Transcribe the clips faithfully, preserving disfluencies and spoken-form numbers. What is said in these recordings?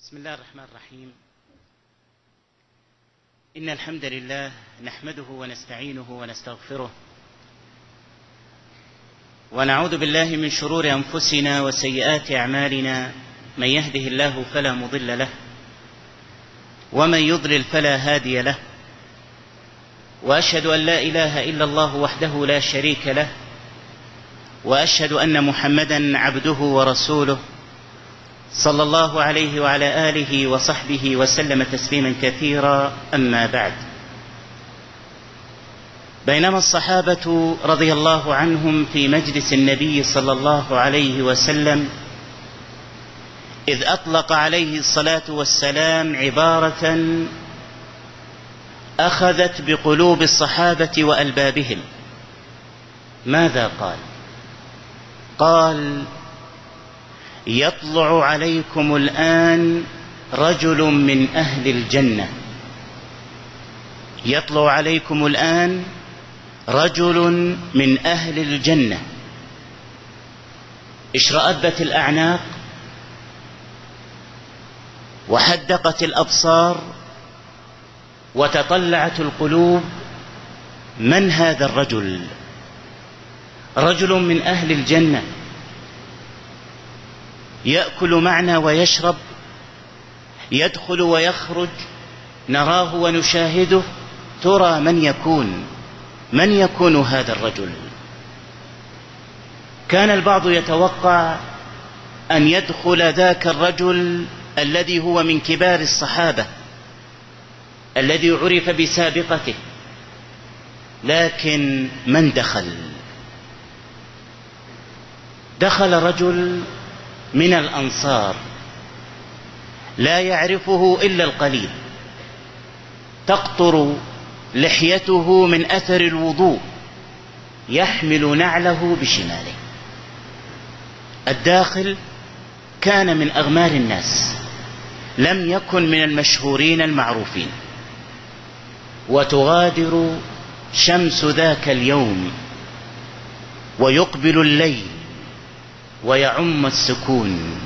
بسم الله الرحمن الرحيم. إن الحمد لله نحمده ونستعينه ونستغفره ونعوذ بالله من شرور أنفسنا وسيئات أعمالنا، من يهده الله فلا مضل له ومن يضلل فلا هادي له، وأشهد أن لا إله إلا الله وحده لا شريك له، وأشهد أن محمدا عبده ورسوله صلى الله عليه وعلى آله وصحبه وسلم تسليما كثيرا. أما بعد، بينما الصحابة رضي الله عنهم في مجلس النبي صلى الله عليه وسلم إذ أطلق عليه الصلاة والسلام عبارة أخذت بقلوب الصحابة وألبابهم. ماذا قال؟ قال: يطلع عليكم الآن رجل من أهل الجنة. يطلع عليكم الآن رجل من أهل الجنة. اشرأبت الأعناق وحدقت الأبصار وتطلعت القلوب. من هذا الرجل؟ رجل من أهل الجنة يأكل معنا ويشرب، يدخل ويخرج، نراه ونشاهده. ترى من يكون من يكون هذا الرجل؟ كان البعض يتوقع أن يدخل ذاك الرجل الذي هو من كبار الصحابة، الذي عرف بسابقته، لكن من دخل؟ دخل رجل من الأنصار لا يعرفه إلا القليل، تقطر لحيته من أثر الوضوء، يحمل نعله بشماله. الداخل كان من أغمار الناس، لم يكن من المشهورين المعروفين. وتغادر شمس ذاك اليوم ويقبل الليل ويعم السكون،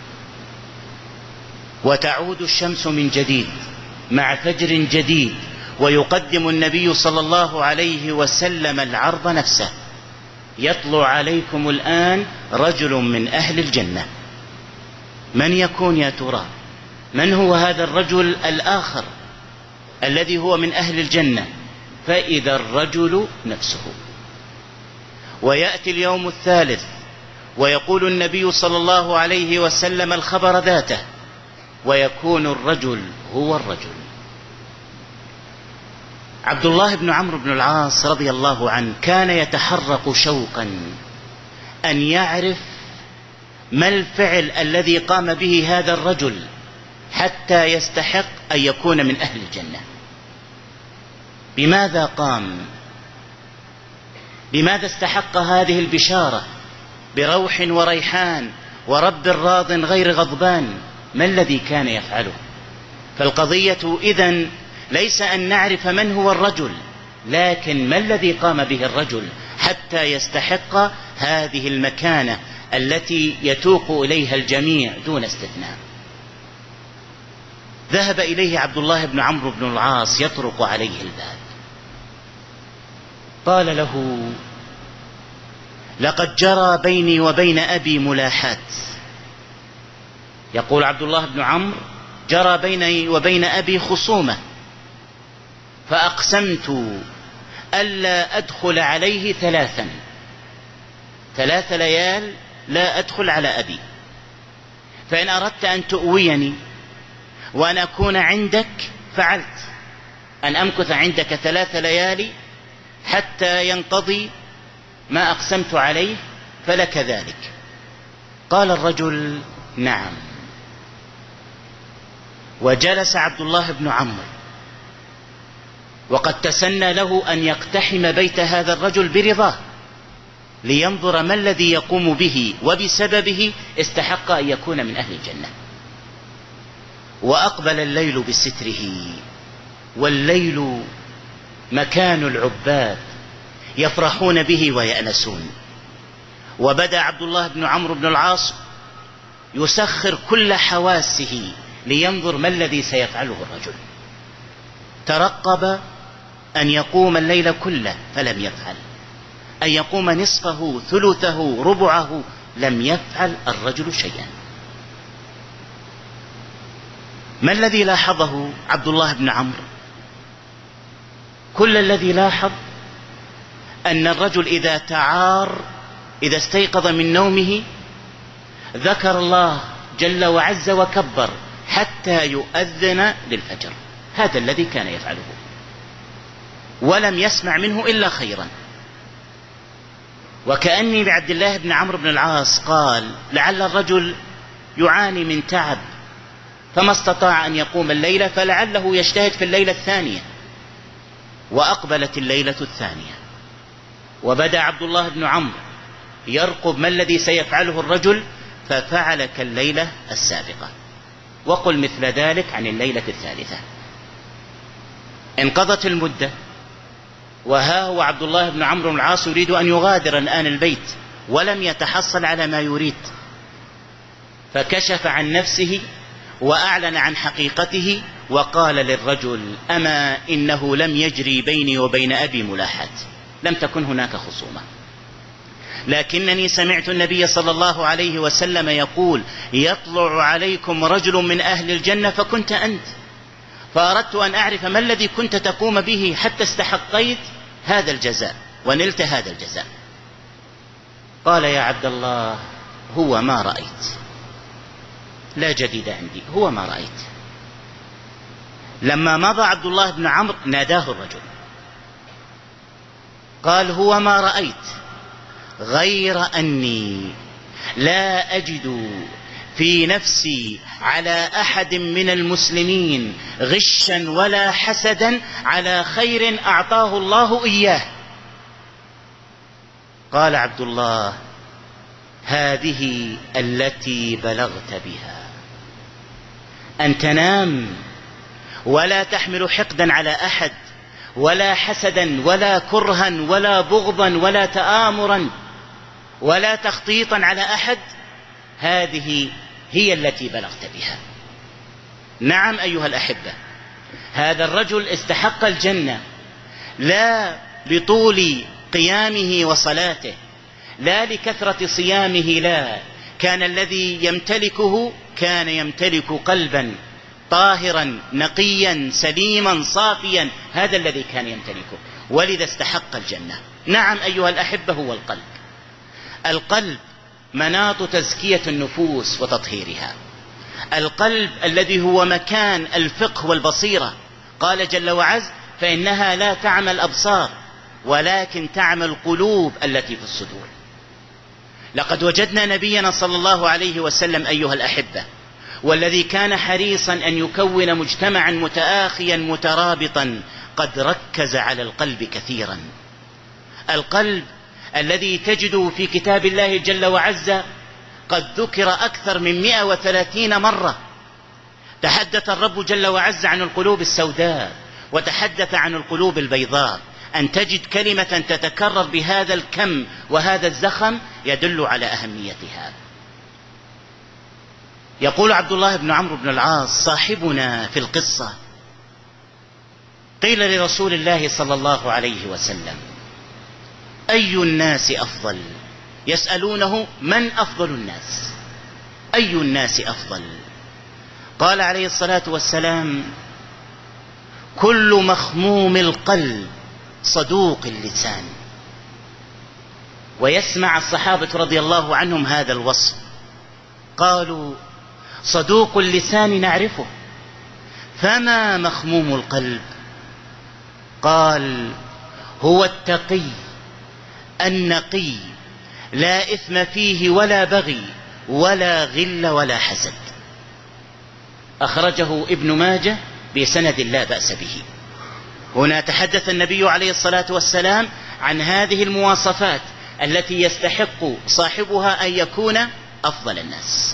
وتعود الشمس من جديد مع فجر جديد، ويقدم النبي صلى الله عليه وسلم العرض نفسه. يطلع عليكم الآن رجل من أهل الجنة. من يكون يا ترى؟ من هو هذا الرجل الآخر الذي هو من أهل الجنة؟ فإذا الرجل نفسه. ويأتي اليوم الثالث ويقول النبي صلى الله عليه وسلم الخبر ذاته، ويكون الرجل هو الرجل. عبد الله بن عمرو بن العاص رضي الله عنه كان يتحرق شوقا أن يعرف ما الفعل الذي قام به هذا الرجل حتى يستحق أن يكون من أهل الجنة. بماذا قام؟ بماذا استحق هذه البشارة بروح وريحان ورب راض غير غضبان؟ ما الذي كان يفعله؟ فالقضية إذن ليس أن نعرف من هو الرجل، لكن ما الذي قام به الرجل حتى يستحق هذه المكانة التي يتوق إليها الجميع دون استثناء. ذهب إليه عبد الله بن عمرو بن العاص يطرق عليه الباب، قال له: لقد جرى بيني وبين أبي ملاحات. يقول عبد الله بن عمرو: جرى بيني وبين أبي خصومة، فأقسمت ألا أدخل عليه ثلاثا ثلاث ليال لا أدخل على أبي، فإن أردت أن تؤويني وأن أكون عندك فعلت، أن أمكث عندك ثلاث ليالي حتى ينقضي ما أقسمت عليه فلك ذلك. قال الرجل: نعم. وجلس عبد الله بن عمرو، وقد تسنى له أن يقتحم بيت هذا الرجل برضاه لينظر ما الذي يقوم به وبسببه استحق أن يكون من أهل الجنة. وأقبل الليل بستره، والليل مكان العباد يفرحون به ويأنسون. وبدأ عبد الله بن عمرو بن العاص يسخر كل حواسه لينظر ما الذي سيفعله الرجل. ترقب أن يقوم الليل كله فلم يفعل، أن يقوم نصفه ثلثه ربعه، لم يفعل الرجل شيئا. ما الذي لاحظه عبد الله بن عمرو؟ كل الذي لاحظ أن الرجل إذا تعار، إذا استيقظ من نومه ذكر الله جل وعز وكبر حتى يؤذن للفجر. هذا الذي كان يفعله، ولم يسمع منه إلا خيرا. وكأني لعبد الله بن عمرو بن العاص قال: لعل الرجل يعاني من تعب فما استطاع أن يقوم الليلة، فلعله يجتهد في الليلة الثانية. وأقبلت الليلة الثانية، وبدأ عبد الله بن عمرو يرقب ما الذي سيفعله الرجل، ففعل كالليلة السابقة. وقل مثل ذلك عن الليلة الثالثة. انقضت المدة، وها هو عبد الله بن عمرو بن العاص يريد أن يغادر الآن البيت، ولم يتحصل على ما يريد، فكشف عن نفسه وأعلن عن حقيقته وقال للرجل: أما إنه لم يجري بيني وبين أبي ملاحة، لم تكن هناك خصومة، لكنني سمعت النبي صلى الله عليه وسلم يقول: يطلع عليكم رجل من أهل الجنة فكنت أنت، فأردت أن أعرف ما الذي كنت تقوم به حتى استحقيت هذا الجزاء ونلت هذا الجزاء. قال: يا عبد الله، هو ما رأيت، لا جديد عندي، هو ما رأيت. لما مضى عبد الله بن عمرو ناداه الرجل قال: هو ما رأيت، غير أني لا أجد في نفسي على أحد من المسلمين غشا ولا حسدا على خير أعطاه الله إياه. قال عبد الله: هذه التي بلغت بها، أن تنام ولا تحمل حقدا على أحد، ولا حسدا ولا كرها ولا بغضا ولا تآمرا ولا تخطيطا على أحد، هذه هي التي بلغت بها. نعم أيها الأحبة، هذا الرجل استحق الجنة لا لطول قيامه وصلاته، لا لكثرة صيامه، لا، كان الذي يمتلكه كان يمتلك قلبا طاهرا نقيا سليما صافيا، هذا الذي كان يمتلكه، ولذا استحق الجنة. نعم أيها الأحبة، هو القلب. القلب مناط تزكية النفوس وتطهيرها، القلب الذي هو مكان الفقه والبصيرة. قال جل وعز: فإنها لا تعمى الأبصار ولكن تعمى القلوب التي في الصدور. لقد وجدنا نبينا صلى الله عليه وسلم أيها الأحبة، والذي كان حريصا أن يكون مجتمعا متآخيا مترابطا، قد ركز على القلب كثيرا. القلب الذي تجد في كتاب الله جل وعز قد ذكر أكثر من مئة وثلاثين مرة. تحدث الرب جل وعز عن القلوب السوداء، وتحدث عن القلوب البيضاء. أن تجد كلمة تتكرر بهذا الكم وهذا الزخم يدل على أهميتها. يقول عبد الله بن عمرو بن العاص صاحبنا في القصة: قيل لرسول الله صلى الله عليه وسلم: أي الناس أفضل؟ يسألونه: من أفضل الناس؟ أي الناس أفضل؟ قال عليه الصلاة والسلام: كل مخموم القلب صدوق اللسان. ويسمع الصحابة رضي الله عنهم هذا الوصف، قالوا: صدوق اللسان نعرفه، فما مخموم القلب؟ قال: هو التقي النقي، لا إثم فيه ولا بغي ولا غل ولا حسد. أخرجه ابن ماجه بسند لا بأس به. هنا تحدث النبي عليه الصلاة والسلام عن هذه المواصفات التي يستحق صاحبها أن يكون أفضل الناس.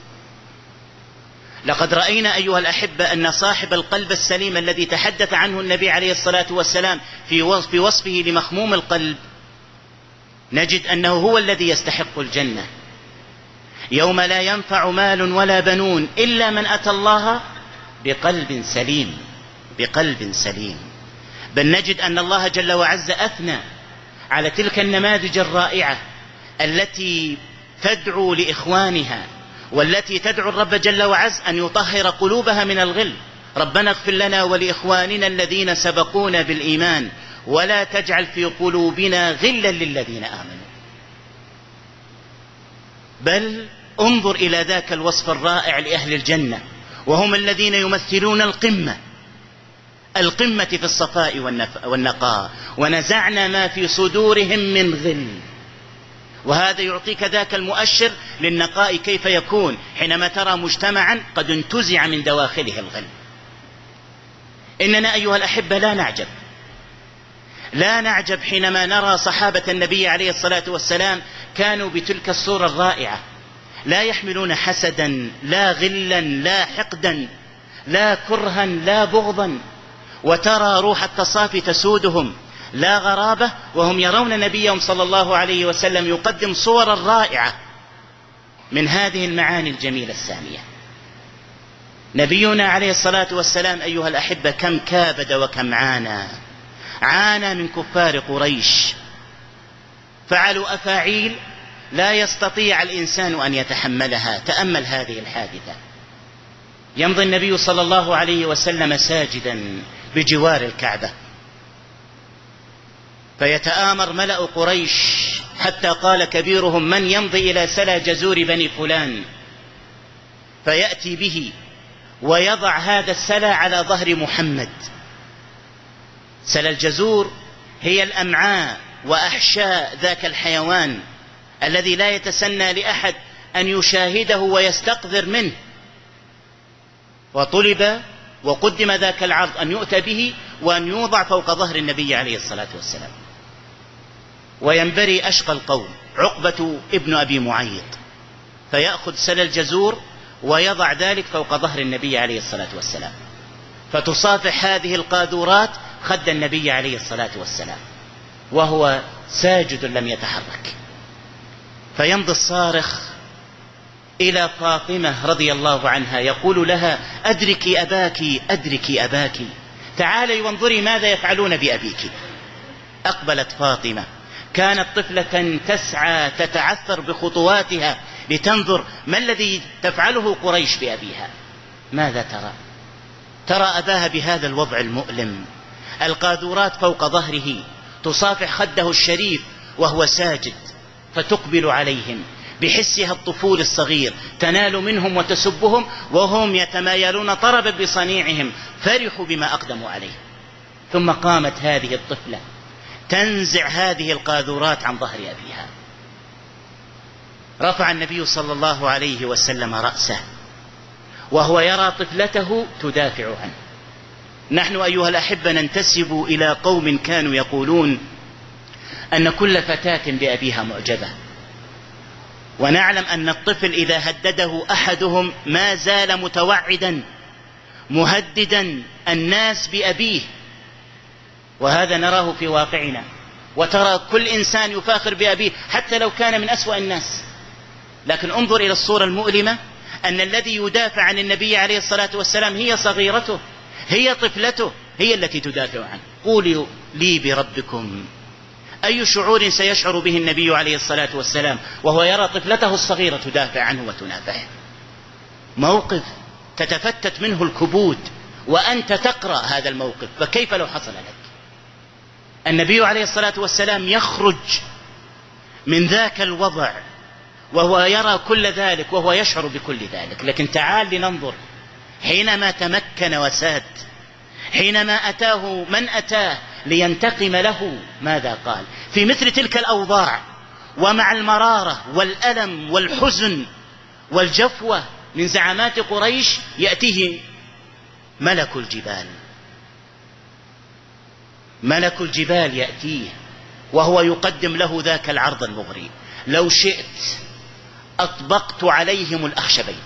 لقد رأينا أيها الأحبة أن صاحب القلب السليم الذي تحدث عنه النبي عليه الصلاة والسلام في وصفه لمخموم القلب، نجد أنه هو الذي يستحق الجنة، يوم لا ينفع مال ولا بنون إلا من أتى الله بقلب سليم، بقلب سليم. بل نجد أن الله جل وعز أثنى على تلك النماذج الرائعة التي تدعو لإخوانها، والتي تدعو الرب جل وعز أن يطهر قلوبها من الغل. ربنا اغفر لنا ولإخواننا الذين سبقونا بالإيمان ولا تجعل في قلوبنا غلا للذين آمنوا. بل انظر إلى ذاك الوصف الرائع لأهل الجنة، وهم الذين يمثلون القمة، القمة في الصفاء والنقاء. ونزعنا ما في صدورهم من غل. وهذا يعطيك ذاك المؤشر للنقاء كيف يكون حينما ترى مجتمعا قد انتزع من دواخله الغل. إننا أيها الأحبة لا نعجب، لا نعجب حينما نرى صحابة النبي عليه الصلاة والسلام كانوا بتلك الصورة الرائعة، لا يحملون حسدا، لا غلا، لا حقدا، لا كرها، لا بغضا. وترى روح التصافي تسودهم، لا غرابة، وهم يرون نبيهم صلى الله عليه وسلم يقدم صورا رائعة من هذه المعاني الجميلة السامية. نبينا عليه الصلاة والسلام أيها الأحبة كم كابد وكم عانى، عانى من كفار قريش، فعلوا أفاعيل لا يستطيع الإنسان أن يتحملها. تأمل هذه الحادثة. يمضي النبي صلى الله عليه وسلم ساجدا بجوار الكعبة، فيتآمر ملأ قريش حتى قال كبيرهم: من يمضي إلى سلا جزور بني فلان فيأتي به ويضع هذا السلا على ظهر محمد. سلا الجزور هي الأمعاء وأحشاء ذاك الحيوان الذي لا يتسنى لأحد أن يشاهده ويستقذر منه. وطلب وقدم ذاك العرض أن يؤتى به وأن يوضع فوق ظهر النبي عليه الصلاة والسلام. وينبري أشقى القوم عقبة ابن أبي معيط فيأخذ سل الجزور ويضع ذلك فوق ظهر النبي عليه الصلاة والسلام، فتصافح هذه القاذورات خد النبي عليه الصلاة والسلام وهو ساجد لم يتحرك. فيمضي الصارخ إلى فاطمة رضي الله عنها يقول لها: أدركي أباك، أدركي أباك، تعالي وانظري ماذا يفعلون بأبيك. أقبلت فاطمة، كانت طفلة تسعى تتعثر بخطواتها لتنظر ما الذي تفعله قريش بأبيها. ماذا ترى؟ ترى أباها بهذا الوضع المؤلم، القاذورات فوق ظهره، تصافح خده الشريف وهو ساجد، فتقبل عليهم بحسها الطفول الصغير، تنال منهم وتسبهم وهم يتمايلون طربا بصنيعهم، فرحوا بما أقدموا عليه. ثم قامت هذه الطفلة تنزع هذه القاذورات عن ظهر أبيها. رفع النبي صلى الله عليه وسلم رأسه وهو يرى طفلته تدافع عنه. نحن أيها الأحبة ننتسب إلى قوم كانوا يقولون أن كل فتاة بأبيها معجبة، ونعلم أن الطفل إذا هدده أحدهم ما زال متوعدا مهددا الناس بأبيه، وهذا نراه في واقعنا. وترى كل إنسان يفاخر بأبيه حتى لو كان من أسوأ الناس. لكن انظر إلى الصورة المؤلمة، أن الذي يدافع عن النبي عليه الصلاة والسلام هي صغيرته، هي طفلته، هي التي تدافع عنه. قولوا لي بربكم أي شعور سيشعر به النبي عليه الصلاة والسلام وهو يرى طفلته الصغيرة تدافع عنه وتنافعه. موقف تتفتت منه الكبود وأنت تقرأ هذا الموقف، فكيف لو حصل لك؟ النبي عليه الصلاة والسلام يخرج من ذاك الوضع وهو يرى كل ذلك وهو يشعر بكل ذلك. لكن تعال لننظر حينما تمكن وساد، حينما أتاه من أتاه لينتقم له، ماذا قال؟ في مثل تلك الأوضاع ومع المرارة والألم والحزن والجفوة من زعامات قريش يأتيه ملك الجبال، ملك الجبال يأتيه وهو يقدم له ذاك العرض المغري: لو شئت أطبقت عليهم الأخشبين.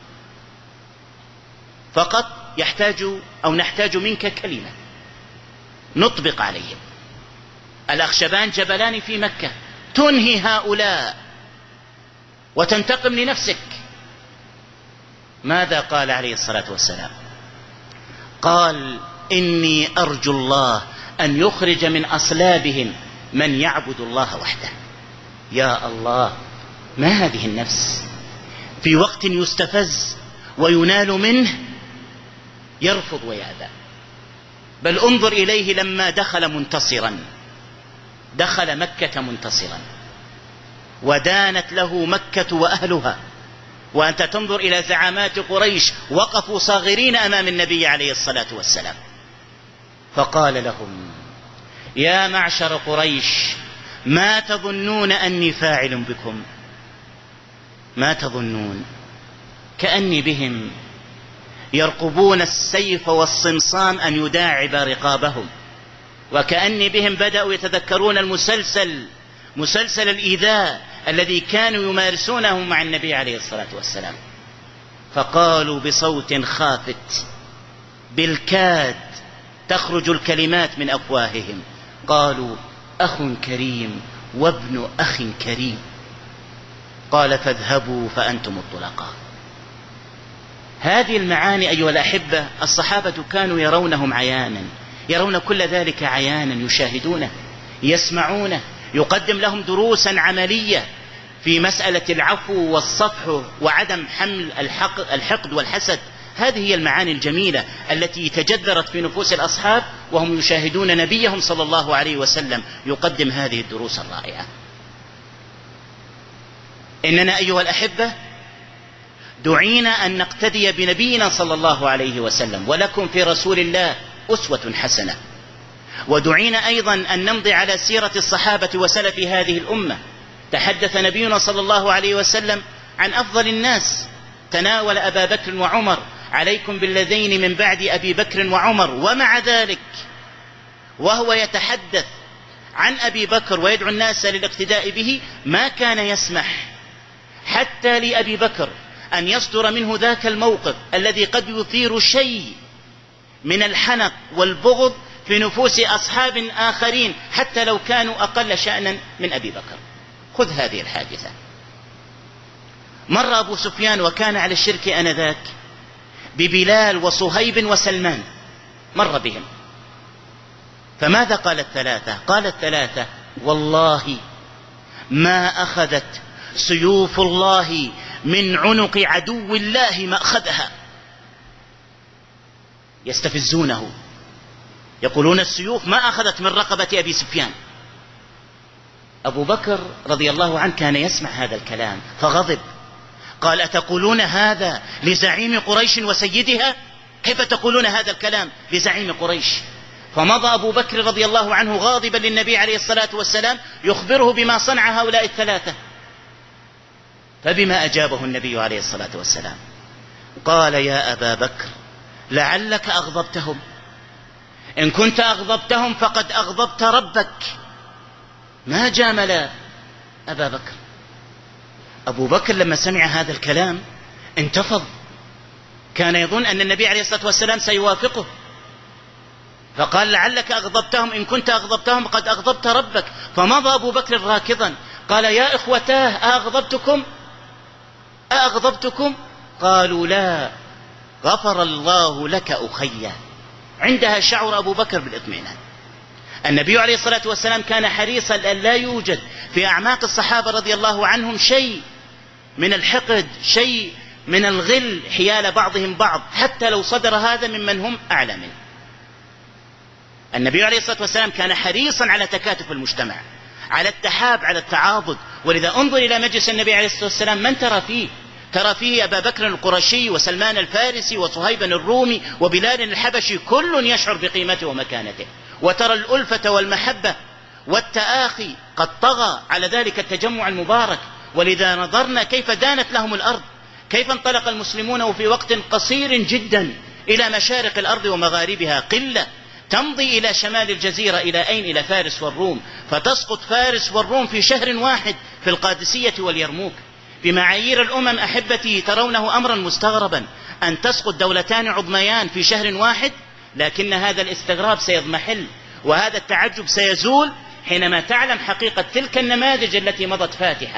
فقط يحتاج أو نحتاج منك كلمة نطبق عليهم. الأخشبان جبلان في مكة، تنهي هؤلاء وتنتقم لنفسك. ماذا قال عليه الصلاة والسلام؟ قال: إني أرجو الله أن يخرج من أصلابهم من يعبد الله وحده. يا الله، ما هذه النفس في وقت يستفز وينال منه يرفض ويأبى. بل انظر إليه لما دخل منتصرا، دخل مكة منتصرا ودانت له مكة وأهلها، وأنت تنظر إلى زعامات قريش وقفوا صاغرين أمام النبي عليه الصلاة والسلام، فقال لهم: يا معشر قريش، ما تظنون أني فاعل بكم؟ ما تظنون؟ كأني بهم يرقبون السيف والصمصام أن يداعب رقابهم، وكأني بهم بدأوا يتذكرون المسلسل، مسلسل الإيذاء الذي كانوا يمارسونه مع النبي عليه الصلاة والسلام. فقالوا بصوت خافت بالكاد تخرج الكلمات من أفواههم، قالوا: أخ كريم وابن أخ كريم. قال: فاذهبوا فأنتم الطلقاء. هذه المعاني أيها الأحبة الصحابة كانوا يرونهم عيانا، يرون كل ذلك عيانا، يشاهدونه يسمعونه، يقدم لهم دروسا عملية في مسألة العفو والصفح وعدم حمل الحقد والحسد. هذه هي المعاني الجميلة التي تجذرت في نفوس الأصحاب وهم يشاهدون نبيهم صلى الله عليه وسلم يقدم هذه الدروس الرائعة. إننا أيها الأحبة دعينا أن نقتدي بنبينا صلى الله عليه وسلم، ولكم في رسول الله أسوة حسنة. ودعينا أيضا أن نمضي على سيرة الصحابة وسلف هذه الأمة. تحدث نبينا صلى الله عليه وسلم عن أفضل الناس، تناول أبا بكر وعمر: عليكم بالذين من بعد أبي بكر وعمر. ومع ذلك وهو يتحدث عن أبي بكر ويدعو الناس للاقتداء به ما كان يسمح حتى لأبي بكر أن يصدر منه ذاك الموقف الذي قد يثير شيء من الحنق والبغض في نفوس أصحاب آخرين حتى لو كانوا أقل شأنا من أبي بكر. خذ هذه الحادثة. مر أبو سفيان وكان على الشرك آنذاك ببلال وصهيب وسلمان، مر بهم، فماذا قال الثلاثة؟ قال الثلاثة: والله ما أخذت سيوف الله من عنق عدو الله ما أخذها. يستفزونه، يقولون السيوف ما أخذت من رقبة أبي سفيان. أبو بكر رضي الله عنه كان يسمع هذا الكلام فغضب، قال: أتقولون هذا لزعيم قريش وسيدها؟ كيف تقولون هذا الكلام لزعيم قريش؟ فمضى أبو بكر رضي الله عنه غاضبا للنبي عليه الصلاة والسلام يخبره بما صنع هؤلاء الثلاثة. فبما أجابه النبي عليه الصلاة والسلام؟ قال: يا أبا بكر، لعلك أغضبتهم، إن كنت أغضبتهم فقد أغضبت ربك. ما جامل أبا بكر. أبو بكر لما سمع هذا الكلام انتفض، كان يظن أن النبي عليه الصلاة والسلام سيوافقه، فقال: لعلك أغضبتهم، إن كنت أغضبتهم قد أغضبت ربك. فمضى أبو بكر راكضا قال: يا إخوتاه، أغضبتكم أغضبتكم؟ قالوا: لا، غفر الله لك أخي. عندها شعر أبو بكر بالإطمئنان. النبي عليه الصلاة والسلام كان حريصا أن لا يوجد في أعماق الصحابة رضي الله عنهم شيء من الحقد، شيء من الغل حيال بعضهم بعض، حتى لو صدر هذا ممن هم أعلى منه. النبي عليه الصلاة والسلام كان حريصا على تكاتف المجتمع، على التحاب، على التعاضد. ولذا انظر إلى مجلس النبي عليه الصلاة والسلام من ترى فيه؟ ترى فيه أبا بكر القرشي وسلمان الفارسي وصهيبا الرومي وبلال الحبشي، كل يشعر بقيمته ومكانته، وترى الألفة والمحبة والتآخي قد طغى على ذلك التجمع المبارك. ولذا نظرنا كيف دانت لهم الأرض، كيف انطلق المسلمون وفي وقت قصير جدا إلى مشارق الأرض ومغاربها، قلة تمضي إلى شمال الجزيرة، إلى أين؟ إلى فارس والروم، فتسقط فارس والروم في شهر واحد في القادسية واليرموك. بمعايير الأمم أحبتي ترونه أمرا مستغربا أن تسقط دولتان عظميان في شهر واحد، لكن هذا الاستغراب سيضمحل وهذا التعجب سيزول حينما تعلم حقيقة تلك النماذج التي مضت فاتحة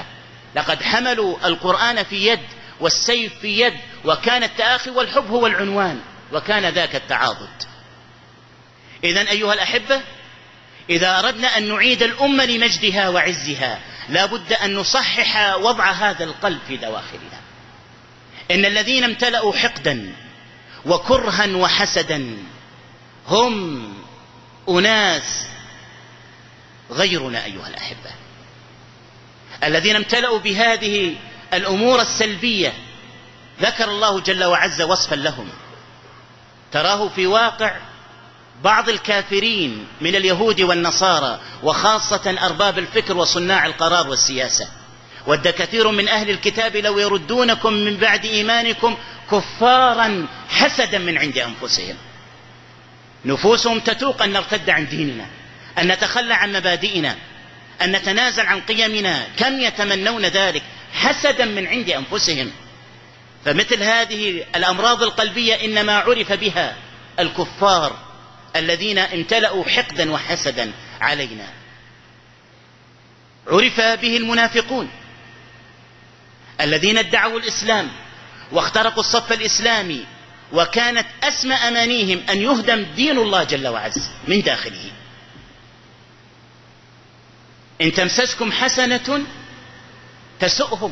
لقد حملوا القرآن في يد والسيف في يد، وكان التآخي والحب هو العنوان، وكان ذاك التعاضد. إذن أيها الأحبة، إذا أردنا أن نعيد الأمة لمجدها وعزها لا بد أن نصحح وضع هذا القلب في دواخلنا. إن الذين امتلأوا حقدا وكرها وحسدا هم أناس غيرنا أيها الأحبة، الذين امتلأوا بهذه الأمور السلبية. ذكر الله جل وعز وصفا لهم تراه في واقع بعض الكافرين من اليهود والنصارى، وخاصة أرباب الفكر وصناع القرار والسياسة. ود كثير من أهل الكتاب لو يردونكم من بعد إيمانكم كفارا حسدا من عند أنفسهم. نفوسهم تتوق أن نرتد عن ديننا، أن نتخلى عن مبادئنا، أن نتنازل عن قيمنا. كم يتمنون ذلك حسدا من عند أنفسهم. فمثل هذه الأمراض القلبية إنما عرف بها الكفار الذين امتلأوا حقدا وحسدا علينا. عرف به المنافقون الذين ادعوا الإسلام واخترقوا الصف الإسلامي، وكانت أسمى أمانيهم أن يهدم دين الله جل وعز من داخله. إن تمسسكم حسنة تسؤهم،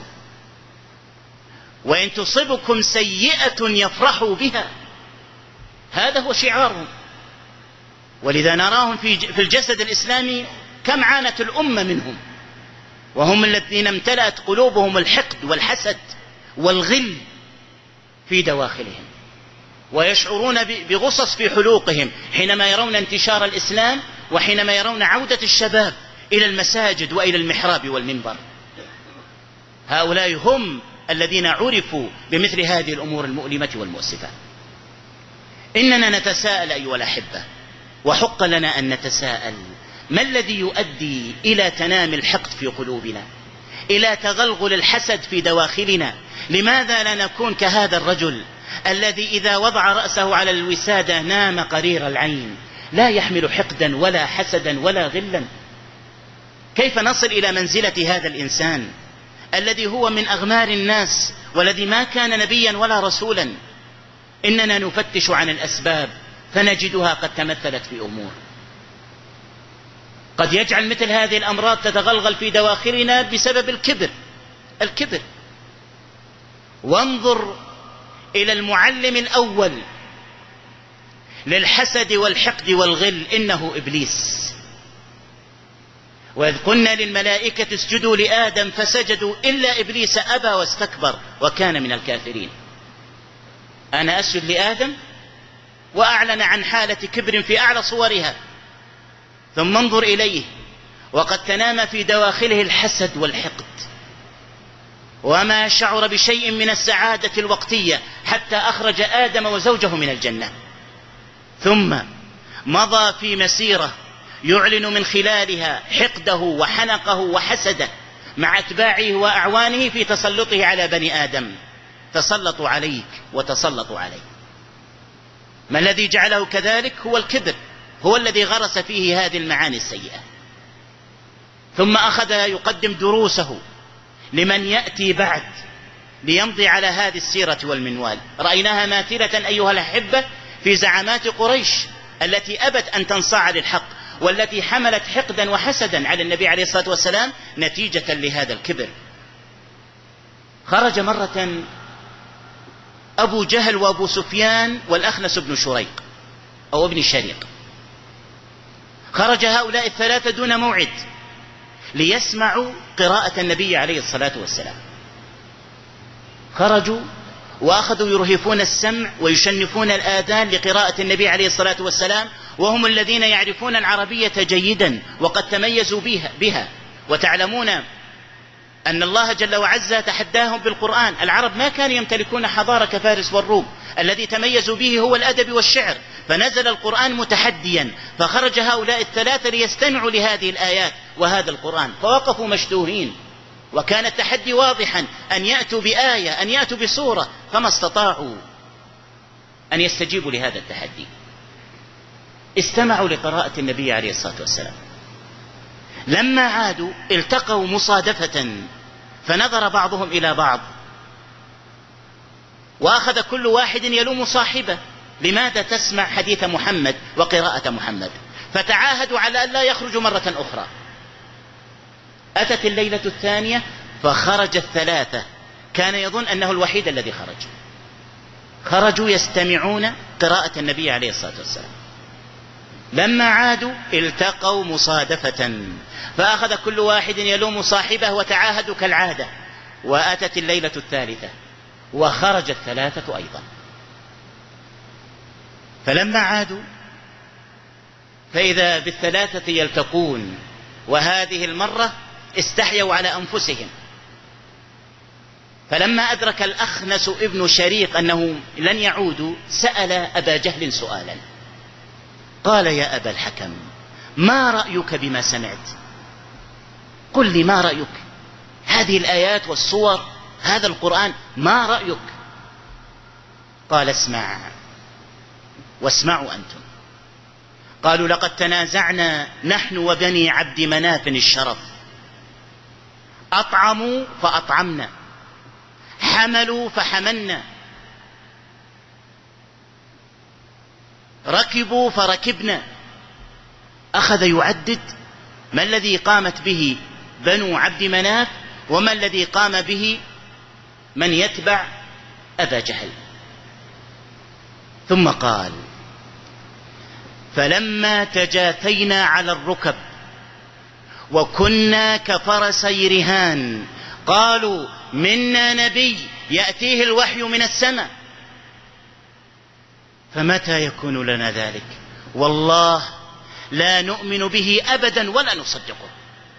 وإن تصبكم سيئة يفرحوا بها. هذا هو شعارهم. ولذا نراهم في الجسد الإسلامي كم عانت الأمة منهم، وهم الذين امتلأت قلوبهم الحقد والحسد والغل في دواخلهم، ويشعرون بغصص في حلوقهم حينما يرون انتشار الإسلام، وحينما يرون عودة الشباب إلى المساجد وإلى المحراب والمنبر. هؤلاء هم الذين عرفوا بمثل هذه الأمور المؤلمة والمؤسفة. إننا نتساءل أيها الأحبة، وحق لنا أن نتساءل: ما الذي يؤدي إلى تنامي الحقد في قلوبنا، إلى تغلغل الحسد في دواخلنا؟ لماذا لا نكون كهذا الرجل الذي إذا وضع رأسه على الوسادة نام قرير العين، لا يحمل حقدا ولا حسدا ولا غلا؟ كيف نصل إلى منزلة هذا الإنسان الذي هو من أغمار الناس، والذي ما كان نبيا ولا رسولا؟ إننا نفتش عن الأسباب فنجدها قد تمثلت في أمور قد يجعل مثل هذه الأمراض تتغلغل في دواخلنا بسبب الكبر. الكبر. وانظر إلى المعلم الأول للحسد والحقد والغل، إنه إبليس. وإذ قلنا للملائكة اسجدوا لآدم فسجدوا إلا إبليس أبى واستكبر وكان من الكافرين. أنا أسجد لآدم، وأعلن عن حالة كبر في أعلى صورها. ثم انظر إليه وقد تنام في دواخله الحسد والحقد، وما شعر بشيء من السعادة الوقتية حتى أخرج آدم وزوجه من الجنة. ثم مضى في مسيرة يعلن من خلالها حقده وحنقه وحسده مع أتباعه وأعوانه في تسلطه على بني آدم. تسلطوا عليك وتسلطوا عليه. ما الذي جعله كذلك؟ هو الكبر، هو الذي غرس فيه هذه المعاني السيئة. ثم أخذ يقدم دروسه لمن يأتي بعد ليمضي على هذه السيرة والمنوال. رأيناها ماثلة أيها الأحبة في زعامات قريش التي أبت أن تنصاع للحق، والتي حملت حقدا وحسدا على النبي عليه الصلاة والسلام نتيجة لهذا الكبر. خرج مرة أبو جهل وأبو سفيان والأخنس بن شريق أو ابن شريق. خرج هؤلاء الثلاثة دون موعد ليسمعوا قراءة النبي عليه الصلاة والسلام. خرجوا وأخذوا يرهفون السمع ويشنفون الآذان لقراءة النبي عليه الصلاة والسلام، وهم الذين يعرفون العربية جيدا وقد تميزوا بها, بها وتعلمون أن الله جل وعز تحداهم بالقرآن. العرب ما كانوا يمتلكون حضارة كفارس والروم، الذي تميزوا به هو الأدب والشعر، فنزل القرآن متحديا. فخرج هؤلاء الثلاثة ليستمعوا لهذه الآيات وهذا القرآن، فوقفوا مشتوهين، وكان التحدي واضحا أن يأتوا بآية، أن يأتوا بسورة، فما استطاعوا أن يستجيبوا لهذا التحدي. استمعوا لقراءة النبي عليه الصلاة والسلام. لما عادوا التقوا مصادفة فنظر بعضهم إلى بعض وأخذ كل واحد يلوم صاحبه: لماذا تسمع حديث محمد وقراءة محمد؟ فتعاهدوا على أن لا يخرجوا مرة أخرى. أتت الليلة الثانية فخرج الثلاثة، كان يظن أنه الوحيد الذي خرج. خرجوا يستمعون قراءة النبي عليه الصلاة والسلام. لما عادوا التقوا مصادفة، فأخذ كل واحد يلوم صاحبه وتعاهدوا كالعادة. وأتت الليلة الثالثة وخرج الثلاثة أيضا. فلما عادوا فإذا بالثلاثة يلتقون، وهذه المرة استحيوا على أنفسهم. فلما أدرك الأخنس ابن شريق أنه لن يعودوا سأل أبا جهل سؤالا، قال: يا أبا الحكم، ما رأيك بما سمعت؟ قل لي ما رأيك؟ هذه الآيات والصور، هذا القرآن، ما رأيك؟ قال: اسمع واسمعوا أنتم. قالوا: لقد تنازعنا نحن وبني عبد مناف الشرف، أطعموا فأطعمنا، حملوا فحملنا، ركبوا فركبنا. أخذ يعدد ما الذي قامت به بنو عبد مناف وما الذي قام به من يتبع أبا جهل. ثم قال: فلما تجاثينا على الركب وكنا كفرسي رهان قالوا: منا نبي يأتيه الوحي من السماء، فمتى يكون لنا ذلك؟ والله لا نؤمن به أبدا ولا نصدقه.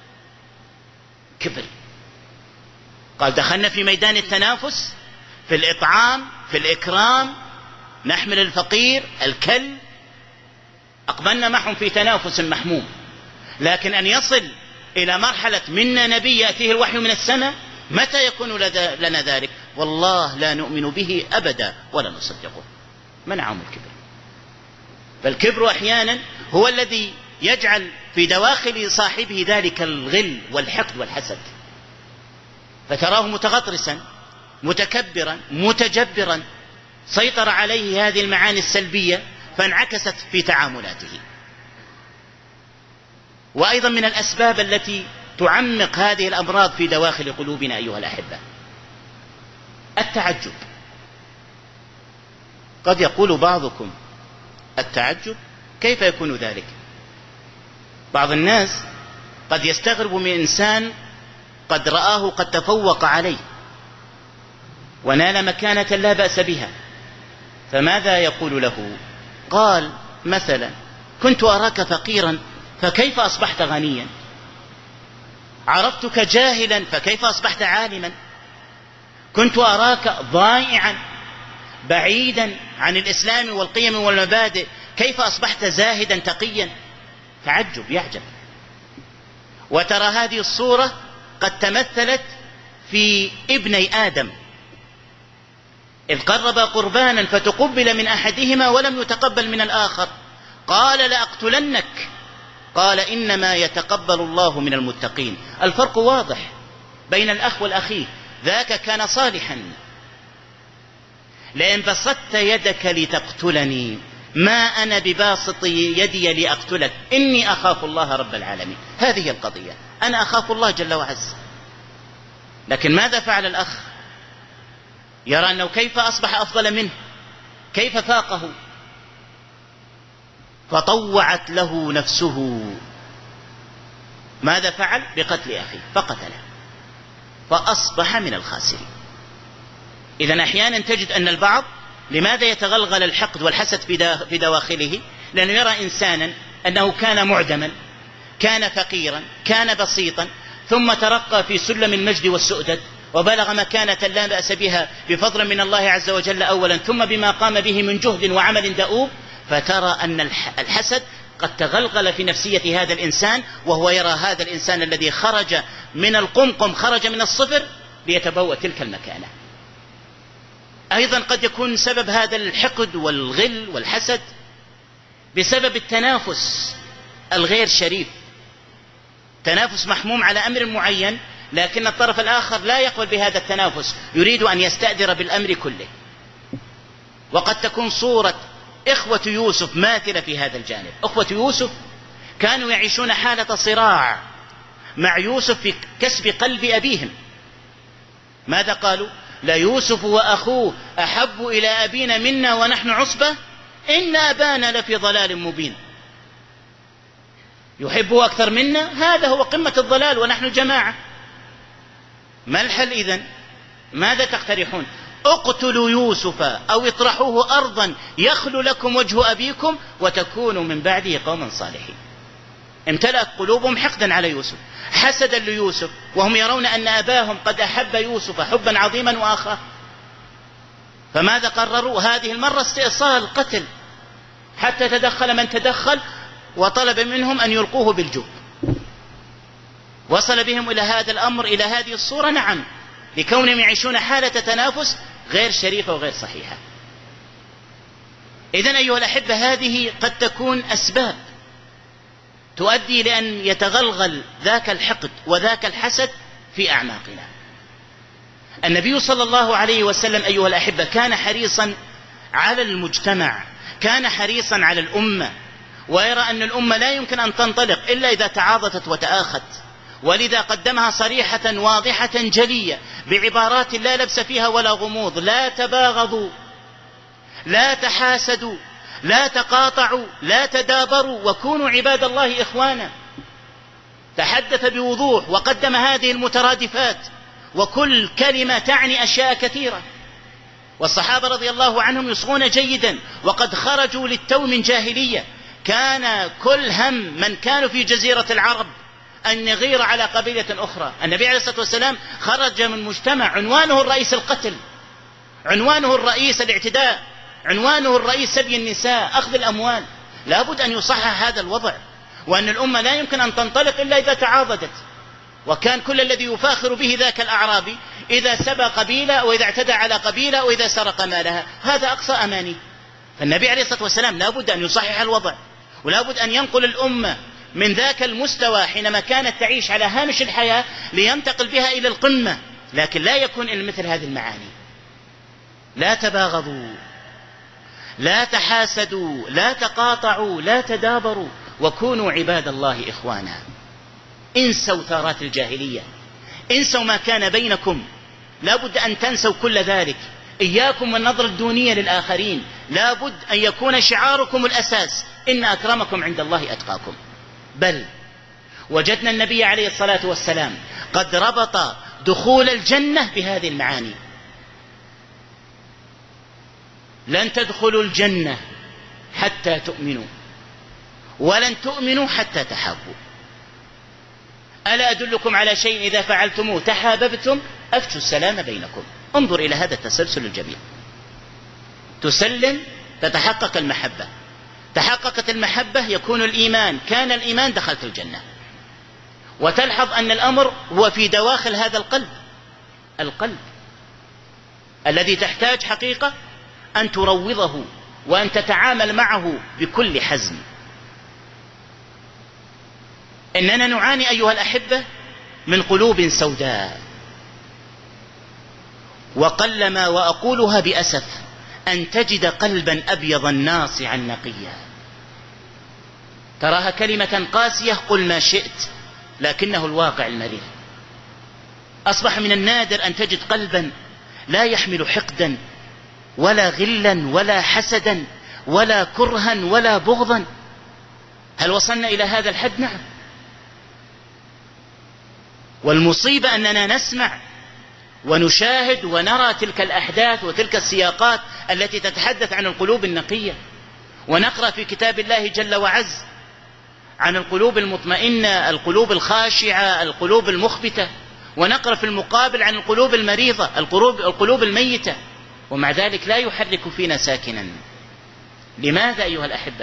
كبر. قال: دخلنا في ميدان التنافس في الإطعام، في الإكرام، نحمل الفقير الكل، أقبلنا معهم في تنافس محموم. لكن أن يصل إلى مرحلة منا نبي يأتيه الوحي من السماء، متى يكون لنا ذلك؟ والله لا نؤمن به أبدا ولا نصدقه. منعهم الكبر. فالكبر أحيانا هو الذي يجعل في دواخل صاحبه ذلك الغل والحقد والحسد، فتراه متغطرسا متكبرا متجبرا، سيطر عليه هذه المعاني السلبية فانعكست في تعاملاته. وأيضا من الأسباب التي تعمق هذه الأمراض في دواخل قلوبنا أيها الأحبة التعجب. قد يقول بعضكم: التعجب كيف يكون ذلك؟ بعض الناس قد يستغرب من إنسان قد رآه قد تفوق عليه ونال مكانة لا بأس بها، فماذا يقول له؟ قال مثلا: كنت أراك فقيرا فكيف أصبحت غنيا؟ عرفتك جاهلا فكيف أصبحت عالما؟ كنت أراك ضائعا بعيدا عن الإسلام والقيم والمبادئ، كيف أصبحت زاهدا تقيا؟ تعجب، يعجب. وترى هذه الصورة قد تمثلت في ابني آدم، إذ قرب قربانا فتقبل من أحدهما ولم يتقبل من الآخر، قال: لأقتلنك. قال: إنما يتقبل الله من المتقين. الفرق واضح بين الأخ والأخيه. ذاك كان صالحا: لئن بسطت يدك لتقتلني ما أنا بباسط يدي لأقتلك إني أخاف الله رب العالمين. هذه القضية، أنا أخاف الله جل وعز. لكن ماذا فعل الأخ؟ يرى أنه كيف أصبح أفضل منه، كيف فاقه، فطوعت له نفسه. ماذا فعل؟ بقتل أخيه فقتله، فأصبح من الخاسرين. إذن أحيانا تجد أن البعض لماذا يتغلغل الحقد والحسد في دواخله؟ لأنه يرى إنسانا أنه كان معدما، كان فقيرا، كان بسيطا، ثم ترقى في سلم المجد والسؤدد وبلغ مكانة لا بأس بها بفضل من الله عز وجل أولا، ثم بما قام به من جهد وعمل دؤوب، فترى أن الحسد قد تغلغل في نفسية هذا الإنسان، وهو يرى هذا الإنسان الذي خرج من القمقم، خرج من الصفر ليتبوأ تلك المكانة. أيضا قد يكون سبب هذا الحقد والغل والحسد بسبب التنافس الغير شريف، تنافس محموم على أمر معين لكن الطرف الآخر لا يقبل بهذا التنافس، يريد أن يستأدر بالأمر كله. وقد تكون صورة إخوة يوسف ماثلة في هذا الجانب. أخوة يوسف كانوا يعيشون حالة صراع مع يوسف في كسب قلب أبيهم. ماذا قالوا؟ لا يوسف وأخوه أحب إلى أبينا منا ونحن عصبة إن أبانا لفي ضلال مبين. يحبه أكثر منا، هذا هو قمة الضلال ونحن جماعة. ما الحل إذن؟ ماذا تقترحون؟ اقتلوا يوسف أو اطرحوه أرضا يخل لكم وجه أبيكم وتكونوا من بعده قوما صالحين. امتلأت قلوبهم حقدا على يوسف، حسدا ليوسف، وهم يرون أن أباهم قد أحب يوسف حبا عظيما وآخاه. فماذا قرروا هذه المرة؟ استئصال، قتل، حتى تدخل من تدخل وطلب منهم أن يلقوه بالجب. وصل بهم إلى هذا الأمر، إلى هذه الصورة، نعم، لكونهم يعيشون حالة تنافس غير شريفة وغير صحيحة. إذن أيها الأحبة، هذه قد تكون أسباب تؤدي لأن يتغلغل ذاك الحقد وذاك الحسد في أعماقنا. النبي صلى الله عليه وسلم أيها الأحبة كان حريصا على المجتمع، كان حريصا على الأمة، ويرى أن الأمة لا يمكن أن تنطلق إلا إذا تعاضدت وتآخت، ولذا قدمها صريحة واضحة جلية بعبارات لا لبس فيها ولا غموض: لا تباغضوا، لا تحاسدوا، لا تقاطعوا، لا تدابروا، وكونوا عباد الله إخوانا. تحدث بوضوح وقدم هذه المترادفات، وكل كلمة تعني أشياء كثيرة. والصحابة رضي الله عنهم يصغون جيدا، وقد خرجوا للتو من جاهلية. كان كل هم من كانوا في جزيرة العرب أن يغير على قبيلة أخرى. النبي عليه الصلاة والسلام خرج من مجتمع عنوانه الرئيس القتل، عنوانه الرئيس الاعتداء، عنوانه الرئيس سبي النساء، أخذ الأموال. لابد أن يصحح هذا الوضع، وأن الأمة لا يمكن أن تنطلق إلا إذا تعاضدت. وكان كل الذي يفاخر به ذاك الأعرابي إذا سبى قبيلة، وإذا اعتدى على قبيلة، وإذا سرق مالها. هذا أقصى أماني. فالنبي عليه الصلاة والسلام لابد أن يصحح الوضع، ولابد أن ينقل الأمة من ذاك المستوى حينما كانت تعيش على هامش الحياة لينتقل بها إلى القمة، لكن لا يكون إلا مثل هذه المعاني: لا تباغضوا، لا تحاسدوا، لا تقاطعوا، لا تدابروا، وكونوا عباد الله إخوانا. انسوا ثارات الجاهلية، انسوا ما كان بينكم، لابد أن تنسوا كل ذلك. إياكم والنظرة الدونية للآخرين، لابد أن يكون شعاركم الأساس: إن أكرمكم عند الله أتقاكم. بل وجدنا النبي عليه الصلاة والسلام قد ربط دخول الجنة بهذه المعاني: لن تدخلوا الجنة حتى تؤمنوا، ولن تؤمنوا حتى تحابوا. ألا أدلكم على شيء إذا فعلتموه تحاببتم؟ أفشوا السلام بينكم. انظر إلى هذا التسلسل الجميل. تسلم تتحقق المحبة، تحققت المحبة يكون الإيمان، كان الإيمان دخلت الجنة. وتلحظ أن الأمر هو في دواخل هذا القلب، القلب الذي تحتاج حقيقة أن تروضه وأن تتعامل معه بكل حزم. إننا نعاني أيها الأحبة من قلوب سوداء، وقلما وأقولها بأسف أن تجد قلبا أبيضا ناصعا نقيا. تراها كلمة قاسية، قل ما شئت، لكنه الواقع المرير. أصبح من النادر أن تجد قلبا لا يحمل حقدا ولا غلا ولا حسدا ولا كرها ولا بغضا. هل وصلنا إلى هذا الحد؟ نعم. والمصيبة أننا نسمع ونشاهد ونرى تلك الأحداث وتلك السياقات التي تتحدث عن القلوب النقية، ونقرأ في كتاب الله جل وعز عن القلوب المطمئنة، القلوب الخاشعة، القلوب المخبتة، ونقرأ في المقابل عن القلوب المريضة، القلوب, القلوب الميتة، ومع ذلك لا يحرك فينا ساكنا. لماذا أيها الأحبة؟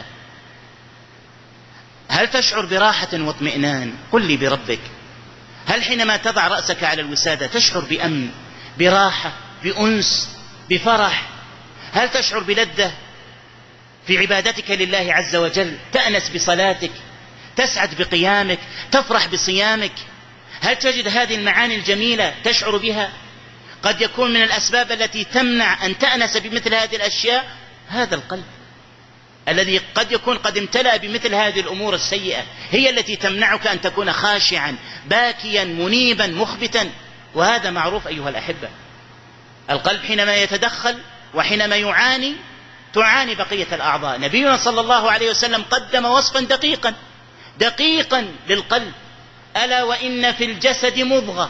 هل تشعر براحة واطمئنان؟ قل لي بربك، هل حينما تضع رأسك على الوسادة تشعر بأمن، براحة، بأنس، بفرح؟ هل تشعر بلذة في عبادتك لله عز وجل؟ تأنس بصلاتك، تسعد بقيامك، تفرح بصيامك؟ هل تجد هذه المعاني الجميلة تشعر بها؟ قد يكون من الأسباب التي تمنع أن تأنس بمثل هذه الأشياء هذا القلب الذي قد يكون قد امتلأ بمثل هذه الأمور السيئة، هي التي تمنعك أن تكون خاشعا باكيا منيبا مخبتا. وهذا معروف أيها الأحبة. القلب حينما يتدخل وحينما يعاني تعاني بقية الأعضاء. نبينا صلى الله عليه وسلم قدم وصفا دقيقا دقيقا للقلب: ألا وإن في الجسد مضغة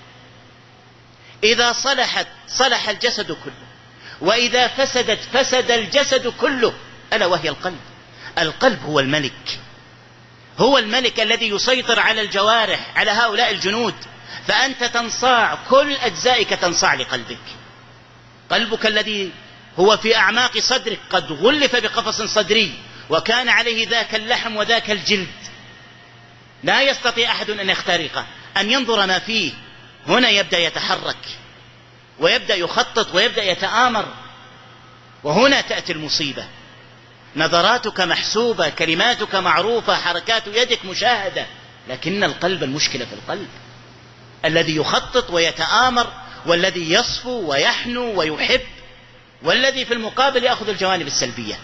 إذا صلحت صلح الجسد كله، وإذا فسدت فسد الجسد كله، ألا وهي القلب. القلب هو الملك، هو الملك الذي يسيطر على الجوارح، على هؤلاء الجنود. فأنت تنصاع، كل أجزائك تنصاع لقلبك. قلبك الذي هو في أعماق صدرك قد غلف بقفص صدري وكان عليه ذاك اللحم وذاك الجلد، لا يستطيع أحد أن يخترقه، أن ينظر ما فيه. هنا يبدأ يتحرك ويبدأ يخطط ويبدأ يتآمر، وهنا تأتي المصيبة. نظراتك محسوبة، كلماتك معروفة، حركات يدك مشاهدة، لكن القلب، المشكلة في القلب الذي يخطط ويتآمر، والذي يصفو ويحنو ويحب، والذي في المقابل يأخذ الجوانب السلبية.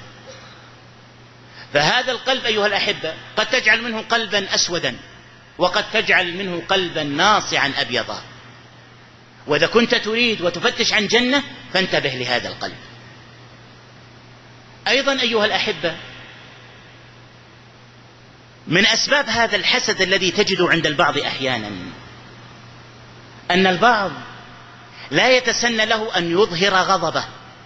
فهذا القلب أيها الأحبة قد تجعل منه قلبا أسودا، وقد تجعل منه قلبا ناصعا أبيضا. وإذا كنت تريد وتفتش عن جنة فانتبه لهذا القلب. أيضا أيها الأحبة من أسباب هذا الحسد الذي تجد عند البعض أحيانا أن البعض لا يتسنى له أن يظهر غضبه،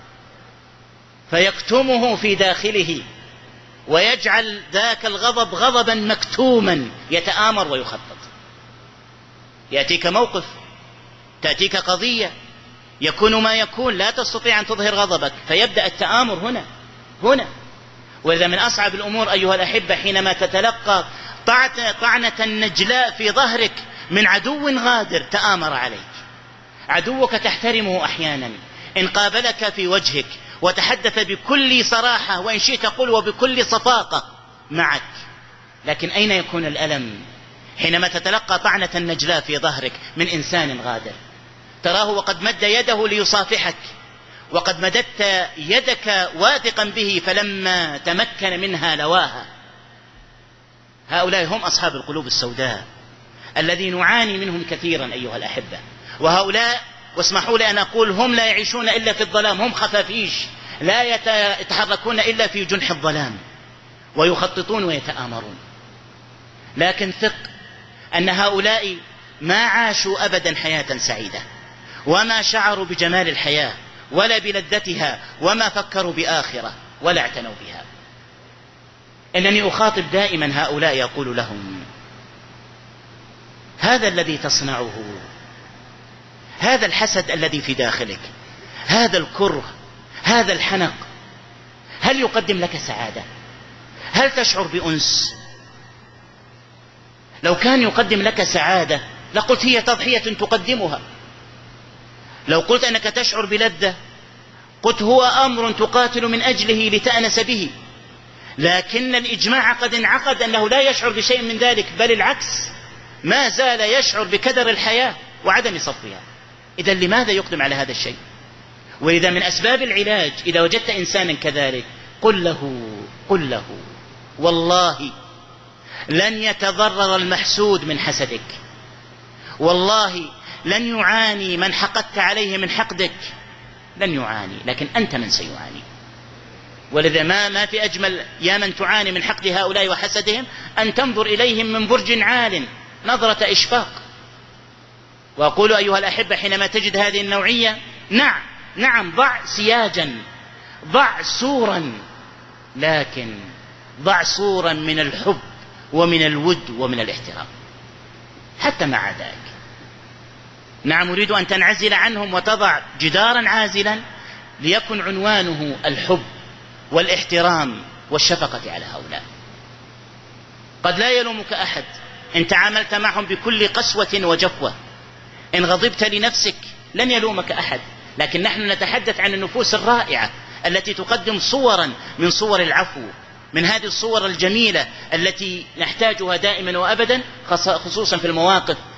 فيكتمه في داخله ويجعل ذاك الغضب غضبا مكتوما يتآمر ويخطط. يأتيك موقف، تأتيك قضية، يكون ما يكون، لا تستطيع أن تظهر غضبك، فيبدأ التآمر هنا هنا. وإذا من أصعب الأمور أيها الأحبة حينما تتلقى طعنة نجلاء في ظهرك من عدو غادر تآمر عليك. عدوك تحترمه أحيانا، إن قابلك في وجهك وتحدث بكل صراحة، وإن شئت قل وبكل صفاقة معك، لكن أين يكون الألم حينما تتلقى طعنة نجلاء في ظهرك من إنسان غادر؟ تراه وقد مد يده ليصافحك، وقد مددت يدك واثقا به، فلما تمكن منها لواها. هؤلاء هم أصحاب القلوب السوداء الذي نعاني منهم كثيرا أيها الأحبة. وهؤلاء، واسمحوا لي أن أقول، هم لا يعيشون إلا في الظلام، هم خفافيش لا يتحركون إلا في جنح الظلام، ويخططون ويتآمرون. لكن ثق أن هؤلاء ما عاشوا أبدا حياة سعيدة، وما شعروا بجمال الحياة ولا بلذتها، وما فكروا بآخرة ولا اعتنوا بها. إنني أخاطب دائما هؤلاء يقول لهم: هذا الذي تصنعه، هذا الحسد الذي في داخلك، هذا الكره، هذا الحنق، هل يقدم لك سعادة؟ هل تشعر بأنس؟ لو كان يقدم لك سعادة لقلت هي تضحية تقدمها. لو قلت أنك تشعر بلذة قلت هو أمر تقاتل من أجله لتأنس به. لكن الإجماع قد انعقد أنه لا يشعر بشيء من ذلك، بل العكس، ما زال يشعر بكدر الحياة وعدم صفها. إذا لماذا يقدم على هذا الشيء؟ وإذا من أسباب العلاج إذا وجدت إنسانا كذلك قل له قل له والله لن يتضرر المحسود من حسدك، والله لن يعاني من حقدت عليه من حقدك، لن يعاني، لكن أنت من سيعاني. ولذا ما, ما في أجمل يا من تعاني من حقد هؤلاء وحسدهم أن تنظر إليهم من برج عال نظرة إشفاق. وأقول أيها الأحبة حينما تجد هذه النوعية، نعم نعم ضع سياجا، ضع سورا، لكن ضع سورا من الحب ومن الود ومن الاحترام حتى مع ذلك. نعم أريد أن تنعزل عنهم وتضع جدارا عازلا ليكن عنوانه الحب والاحترام والشفقة على هؤلاء. قد لا يلومك أحد إن تعاملت معهم بكل قسوة وجفوة، إن غضبت لنفسك لن يلومك أحد، لكن نحن نتحدث عن النفوس الرائعة التي تقدم صورا من صور العفو، من هذه الصور الجميلة التي نحتاجها دائما وأبدا، خصوصا في المواقف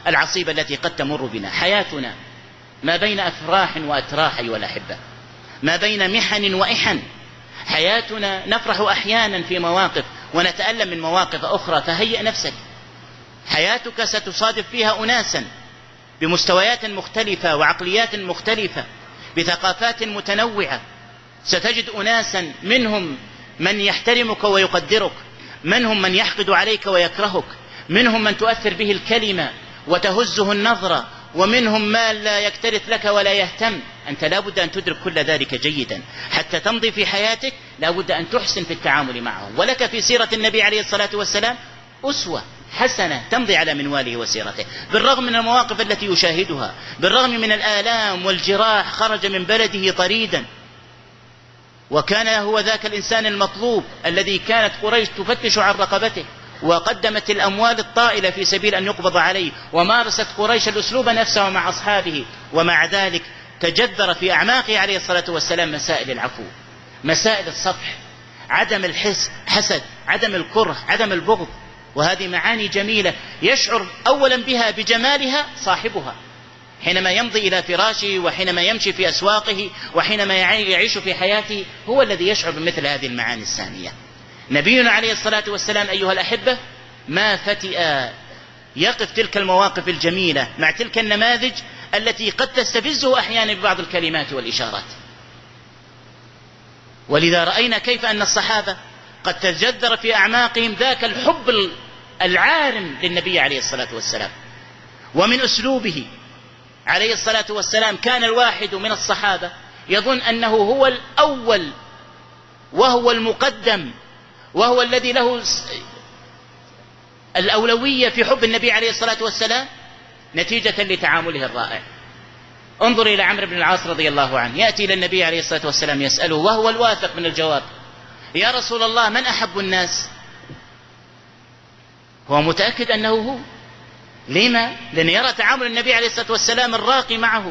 العصيبة التي قد تمر بنا. حياتنا ما بين أفراح وأتراح أيها الأحبة، ما بين محن وإحن. حياتنا نفرح أحيانا في مواقف ونتألم من مواقف أخرى، فهيئ نفسك. حياتك ستصادف فيها أناسا بمستويات مختلفة وعقليات مختلفة بثقافات متنوعة. ستجد أناسا منهم من يحترمك ويقدرك، منهم من يحقد عليك ويكرهك، منهم من تؤثر به الكلمة وتهزه النظرة، ومنهم ما لا يكترث لك ولا يهتم. أنت لا بد أن تدرك كل ذلك جيدا حتى تمضي في حياتك. لا بد أن تحسن في التعامل معهم، ولك في سيرة النبي عليه الصلاة والسلام أسوة حسنة تمضي على منواله وسيرته، بالرغم من المواقف التي يشاهدها، بالرغم من الآلام والجراح، خرج من بلده طريدا، وكان هو ذاك الإنسان المطلوب الذي كانت قريش تفتش عن رقبته، وقدمت الأموال الطائلة في سبيل أن يقبض عليه، ومارست قريش الأسلوب نفسه مع أصحابه. ومع ذلك تجذر في أعماقه عليه الصلاة والسلام مسائل العفو، مسائل الصفح، عدم الحسد، عدم الكره، عدم البغض. وهذه معاني جميلة يشعر أولا بها بجمالها صاحبها حينما يمضي إلى فراشه، وحينما يمشي في أسواقه، وحينما يعيش في حياته، هو الذي يشعر بمثل هذه المعاني السامية. نبينا عليه الصلاة والسلام أيها الأحبة ما فتئ يقف تلك المواقف الجميلة مع تلك النماذج التي قد تستفزه أحيانا ببعض الكلمات والإشارات. ولذا رأينا كيف أن الصحابة قد تجذر في أعماقهم ذاك الحب العارم للنبي عليه الصلاة والسلام. ومن أسلوبه عليه الصلاة والسلام كان الواحد من الصحابة يظن أنه هو الأول وهو المقدم وهو الذي له الأولوية في حب النبي عليه الصلاة والسلام نتيجة لتعامله الرائع. انظر إلى عمرو بن العاص رضي الله عنه، يأتي إلى النبي عليه الصلاة والسلام يسأله وهو الواثق من الجواب: يا رسول الله من أحب الناس؟ هو متأكد أنه هو. لما؟ لأن يرى تعامل النبي عليه الصلاة والسلام الراقي معه.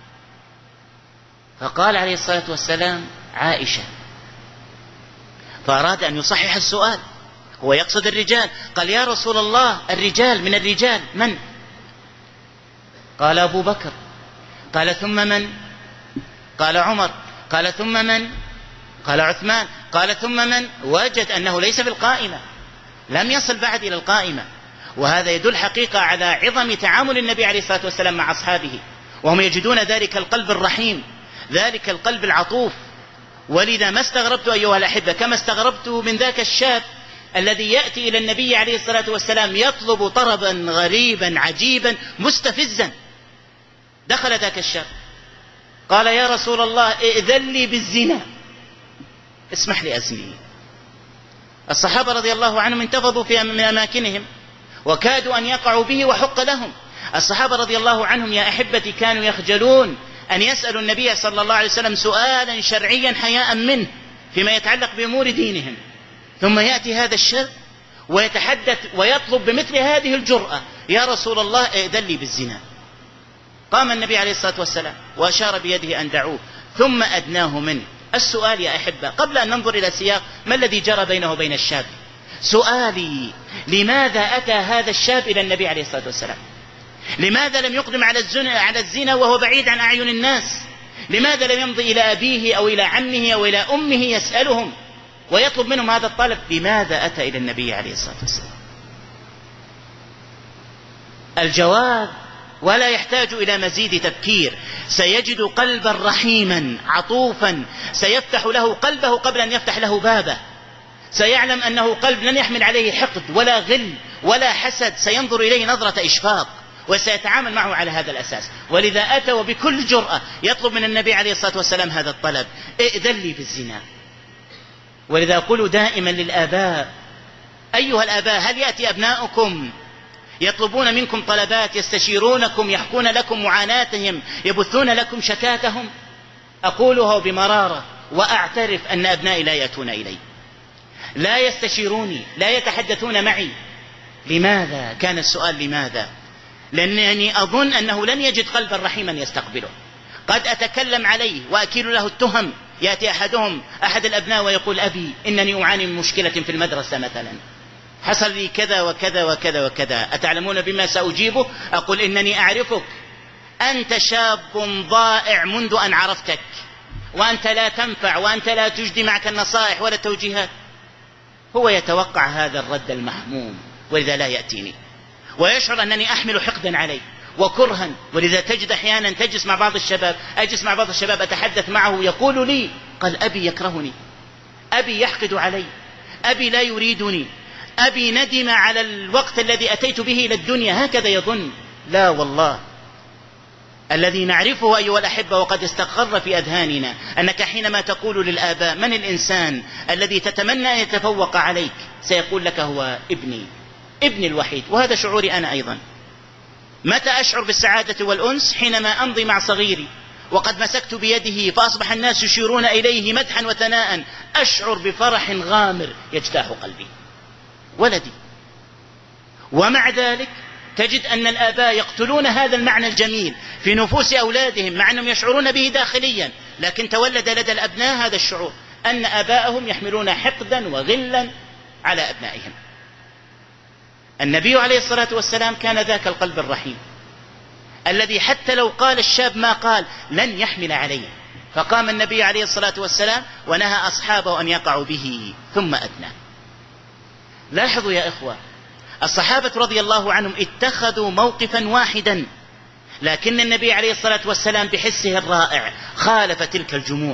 فقال عليه الصلاة والسلام: عائشة. فأراد أن يصحح السؤال، هو يقصد الرجال. قال: يا رسول الله الرجال، من الرجال من؟ قال: أبو بكر. قال: ثم من؟ قال: عمر. قال: ثم من؟ قال: عثمان. قال: ثم من؟ وجد أنه ليس في القائمة، لم يصل بعد إلى القائمة. وهذا يدل حقيقة على عظم تعامل النبي عليه الصلاة والسلام مع أصحابه، وهم يجدون ذلك القلب الرحيم، ذلك القلب العطوف. ولذا ما استغربت أيها الأحبة كما استغربت من ذاك الشاب الذي يأتي إلى النبي عليه الصلاة والسلام يطلب طربا غريبا عجيبا مستفزا. دخل ذاك الشاب قال: يا رسول الله ائذن لي بالزنا، اسمح لي أزني. الصحابة رضي الله عنهم انتفضوا في من أماكنهم وكادوا أن يقعوا به وحق لهم. الصحابة رضي الله عنهم يا أحبتي كانوا يخجلون أن يسألوا النبي صلى الله عليه وسلم سؤالا شرعيا حياء منه فيما يتعلق بأمور دينهم، ثم يأتي هذا الشاب ويتحدث ويطلب بمثل هذه الجرأة: يا رسول الله ائذن لي بالزنا. قام النبي عليه الصلاة والسلام وأشار بيده أن دعوه، ثم أدناه منه. السؤال يا أحبة قبل أن ننظر إلى سياق ما الذي جرى بينه وبين الشاب، سؤالي: لماذا أتى هذا الشاب إلى النبي عليه الصلاة والسلام؟ لماذا لم يقدم على الزنا, على الزنا وهو بعيد عن أعين الناس؟ لماذا لم يمضي إلى أبيه أو إلى عمه أو إلى أمه يسألهم ويطلب منهم هذا الطلب؟ لماذا أتى إلى النبي عليه الصلاة والسلام؟ الجواب ولا يحتاج إلى مزيد تفكير. سيجد قلبا رحيما عطوفا سيفتح له قلبه قبل أن يفتح له بابه. سيعلم أنه قلب لن يحمل عليه حقد ولا غل ولا حسد، سينظر إليه نظرة إشفاق وسيتعامل معه على هذا الأساس. ولذا أتى وبكل جرأة يطلب من النبي عليه الصلاة والسلام هذا الطلب: ائذن لي بالزنا. ولذا أقول دائما للآباء: أيها الآباء، هل يأتي أبناؤكم يطلبون منكم طلبات، يستشيرونكم، يحكون لكم معاناتهم، يبثون لكم شكاتهم؟ أقولها بمرارة وأعترف أن أبنائي لا يأتون إلي، لا يستشيروني، لا يتحدثون معي. لماذا؟ كان السؤال لماذا؟ لأنني أظن أنه لن يجد قلبا رحيما يستقبله. قد أتكلم عليه وأكيل له التهم. يأتي أحدهم أحد الأبناء ويقول: أبي إنني أعاني من مشكلة في المدرسة مثلا، حصل لي كذا وكذا وكذا وكذا، أتعلمون بما سأجيبه؟ أقول إنني أعرفك، أنت شاب ضائع منذ أن عرفتك، وأنت لا تنفع، وأنت لا تجدي معك النصائح ولا التوجيهات. هو يتوقع هذا الرد المحموم، ولذا لا يأتيني، ويشعر أنني أحمل حقدا عليه وكرها. ولذا تجد أحيانا تجلس مع بعض الشباب، أجلس مع بعض الشباب أتحدث معه يقول لي: قال أبي يكرهني، أبي يحقد علي، أبي لا يريدني، أبي ندم على الوقت الذي أتيت به إلى الدنيا. هكذا يظن. لا والله، الذي نعرفه أيها الأحبة وقد استقر في أذهاننا أنك حينما تقول للآباء: من الإنسان الذي تتمنى أن يتفوق عليك؟ سيقول لك: هو ابني، ابني الوحيد. وهذا شعوري أنا أيضا. متى أشعر بالسعادة والأنس؟ حينما أمضي مع صغيري وقد مسكت بيده فأصبح الناس يشيرون إليه مدحا وثناء، أشعر بفرح غامر يجتاح قلبي، ولدي. ومع ذلك تجد أن الآباء يقتلون هذا المعنى الجميل في نفوس أولادهم، مع أنهم يشعرون به داخليا، لكن تولد لدى الأبناء هذا الشعور أن آباءهم يحملون حقدا وغلا على أبنائهم. النبي عليه الصلاة والسلام كان ذاك القلب الرحيم الذي حتى لو قال الشاب ما قال لن يحمل عليه، فقام النبي عليه الصلاة والسلام ونهى أصحابه أن يقعوا به ثم أدنى. لاحظوا يا إخوة، الصحابة رضي الله عنهم اتخذوا موقفا واحدا، لكن النبي عليه الصلاة والسلام بحسه الرائع خالف تلك الجموع،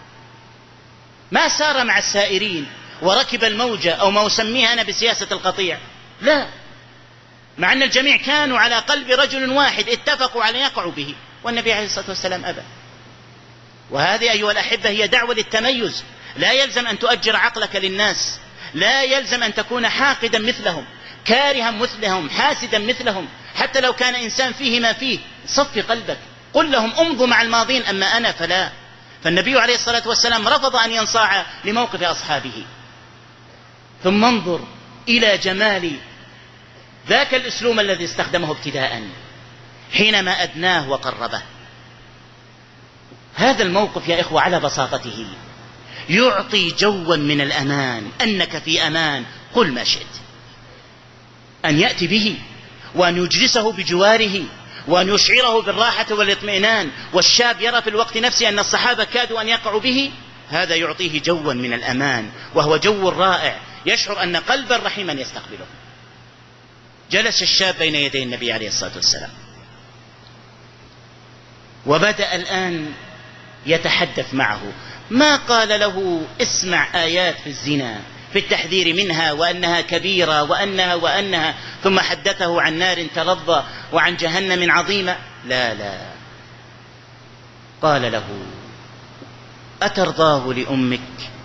ما سار مع السائرين وركب الموجة أو ما أسميها أنا بسياسة القطيع، لا، مع أن الجميع كانوا على قلب رجل واحد اتفقوا على أن يقعوا به، والنبي عليه الصلاة والسلام أبى. وهذه أيها الأحبة هي دعوة للتميز. لا يلزم أن تؤجر عقلك للناس، لا يلزم أن تكون حاقدا مثلهم، كارها مثلهم، حاسدا مثلهم، حتى لو كان إنسان فيه ما فيه. صف قلبك، قل لهم امضوا مع الماضين، أما أنا فلا. فالنبي عليه الصلاة والسلام رفض أن ينصاع لموقف أصحابه. ثم انظر إلى جمال ذاك الأسلوب الذي استخدمه ابتداء حينما أدناه وقربه. هذا الموقف يا إخوة على بساطته يعطي جوا من الأمان، أنك في أمان، قل ما شئت. أن يأتي به وأن يجلسه بجواره وأن يشعره بالراحة والاطمئنان، والشاب يرى في الوقت نفسه أن الصحابة كادوا أن يقعوا به، هذا يعطيه جوا من الأمان، وهو جو رائع، يشعر أن قلبا رحيما يستقبله. جلس الشاب بين يدي النبي عليه الصلاة والسلام، وبدأ الآن يتحدث معه. ما قال له اسمع آيات في الزنا في التحذير منها وأنها كبيرة وأنها وأنها ثم حدثه عن نار تلظى وعن جهنم عظيمة. لا لا، قال له: أترضاه لأمك؟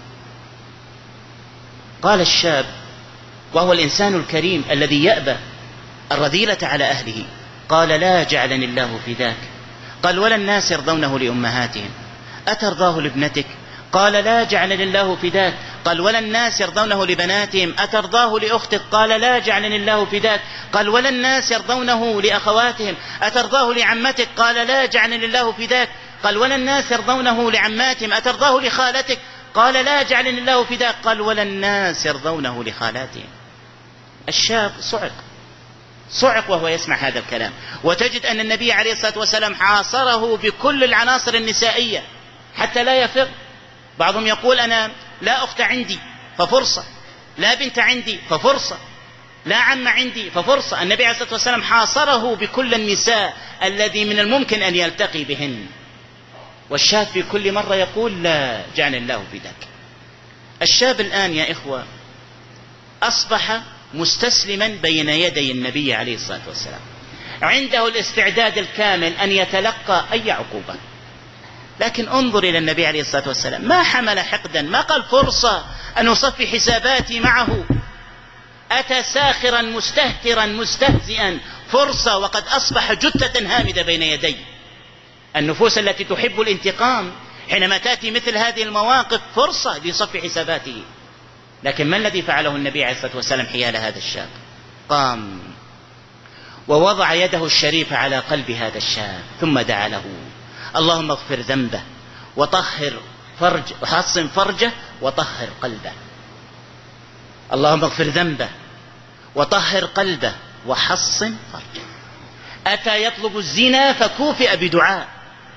قال الشاب، وهو الإنسان الكريم الذي يأبى الرذيلة على أهله، قال: لا جعلني الله في ذاك. قال: ولا الناس يرضونه لأمهاتهم. أترضاه لابنتك؟ قال: لا جعلني الله في ذاك. قال: ولا الناس يرضونه لبناتهم. أترضاه لأختك؟ قال: لا جعلني الله في ذاك. قال: ولا الناس يرضونه لأخواتهم. أترضاه لعمتك؟ قال: لا جعلني الله في ذاك. قال: ولا الناس يرضونه لعماتهم. أترضاه لخالتك؟ قال: لا جعلني الله في ذاك. قال: ولا الناس يرضونه لخالاتهم. الشاب صعق صعق وهو يسمع هذا الكلام. وتجد أن النبي عليه الصلاة والسلام حاصره بكل العناصر النسائية حتى لا يفر. بعضهم يقول: أنا لا أخت عندي ففرصة، لا بنت عندي ففرصة، لا عم عندي ففرصة. النبي عليه الصلاة والسلام حاصره بكل النساء الذي من الممكن أن يلتقي بهن. والشاب في كل مرة يقول: لا جعل الله في ذاك. الشاب الآن يا إخوة أصبح مستسلما بين يدي النبي عليه الصلاة والسلام، عنده الاستعداد الكامل أن يتلقى أي عقوبة. لكن انظر إلى النبي عليه الصلاة والسلام، ما حمل حقدا، ما قال فرصة أن أصفي حساباتي معه. أتى ساخرا مستهترا مستهزئا، فرصة وقد أصبح جثة هامدة بين يدي. النفوس التي تحب الانتقام حينما تأتي مثل هذه المواقف فرصة لصفي حساباته. لكن ما الذي فعله النبي عليه الصلاة والسلام حيال هذا الشاب؟ قام ووضع يده الشريفة على قلب هذا الشاب ثم دعا له: اللهم اغفر ذنبه وطهر فرج وحصن فرجه وطهر قلبه. اللهم اغفر ذنبه وطهر قلبه وحصن فرجه. أتى يطلب الزنا فكوفئ بدعاء.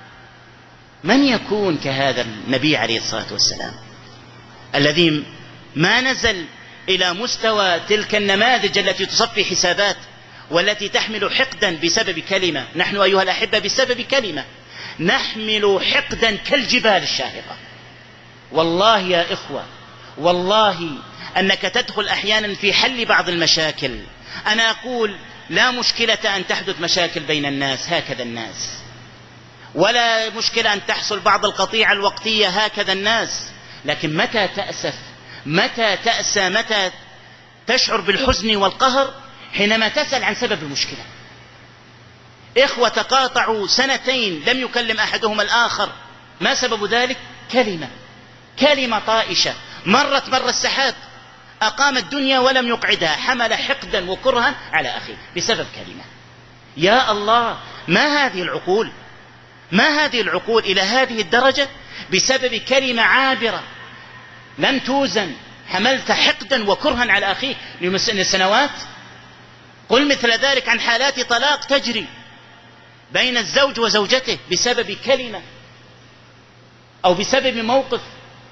من يكون كهذا النبي عليه الصلاة والسلام الذي ما نزل إلى مستوى تلك النماذج التي تصفي حسابات والتي تحمل حقدا بسبب كلمة؟ نحن أيها الأحبة بسبب كلمة نحمل حقدا كالجبال الشاهقة. والله يا إخوة، والله أنك تدخل أحيانا في حل بعض المشاكل. أنا أقول لا مشكلة أن تحدث مشاكل بين الناس، هكذا الناس، ولا مشكلة أن تحصل بعض القطيعة الوقتية، هكذا الناس. لكن متى تأسف، متى تأسى، متى تشعر بالحزن والقهر؟ حينما تسأل عن سبب المشكلة. إخوة تقاطعوا سنتين لم يكلم أحدهما الآخر، ما سبب ذلك؟ كلمة، كلمة طائشة مرت مر السحاب، أقام الدنيا ولم يقعدها، حمل حقدا وكرها على أخيه بسبب كلمة. يا الله، ما هذه العقول، ما هذه العقول إلى هذه الدرجة بسبب كلمة عابرة لم توزن، حملت حقدا وكرها على أخيك لسنوات. قل مثل ذلك عن حالات طلاق تجري بين الزوج وزوجته بسبب كلمة أو بسبب موقف.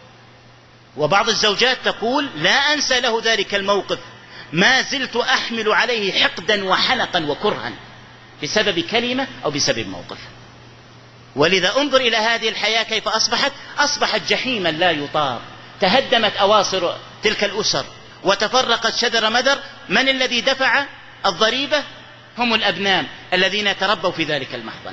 وبعض الزوجات تقول لا أنسى له ذلك الموقف، ما زلت أحمل عليه حقدا وحنقا وكرها بسبب كلمة أو بسبب موقف. ولذا انظر إلى هذه الحياة كيف أصبحت، أصبحت جحيما لا يطاق. تهدمت أواصر تلك الأسر وتفرقت شذر مذر. من الذي دفع الضريبة؟ هم الأبناء الذين تربوا في ذلك المحضن.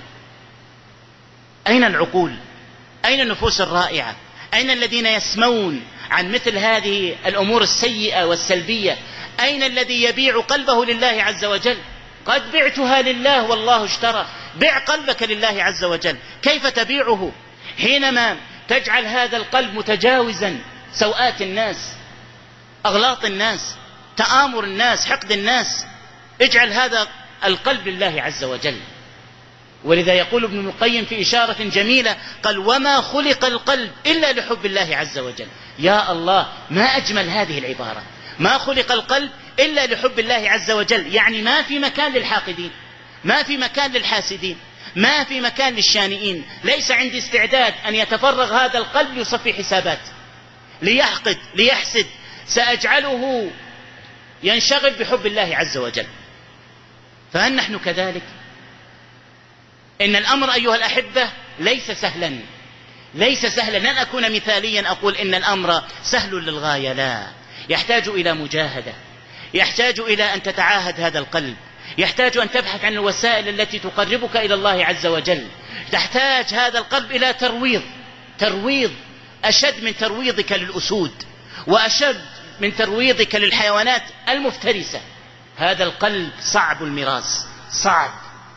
أين العقول؟ أين النفوس الرائعة؟ أين الذين يسمون عن مثل هذه الأمور السيئة والسلبية؟ أين الذي يبيع قلبه لله عز وجل؟ قد بعتها لله والله اشترى. بع قلبك لله عز وجل. كيف تبيعه حينما تجعل هذا القلب متجاوزا سوءات الناس، أغلاط الناس، تآمر الناس، حقد الناس؟ اجعل هذا القلب لله عز وجل. ولذا يقول ابن القيم في إشارة جميلة، قال وما خلق القلب إلا لحب الله عز وجل. يا الله، ما أجمل هذه العبارة، ما خلق القلب إلا لحب الله عز وجل. يعني ما في مكان للحاقدين، ما في مكان للحاسدين، ما في مكان للشانئين. ليس عندي استعداد أن يتفرغ هذا القلب ليصفي حسابات، ليحقد، ليحسد. سأجعله ينشغل بحب الله عز وجل. فهل نحن كذلك؟ إن الأمر أيها الأحبة ليس سهلا، ليس سهلا. لن أكون مثاليا أقول إن الأمر سهل للغاية، لا. يحتاج إلى مجاهدة، يحتاج إلى أن تتعاهد هذا القلب، يحتاج أن تبحث عن الوسائل التي تقربك إلى الله عز وجل. تحتاج هذا القلب إلى ترويض، ترويض أشد من ترويضك للأسود، وأشد من ترويضك للحيوانات المفترسة. هذا القلب صعب المراس، صعب،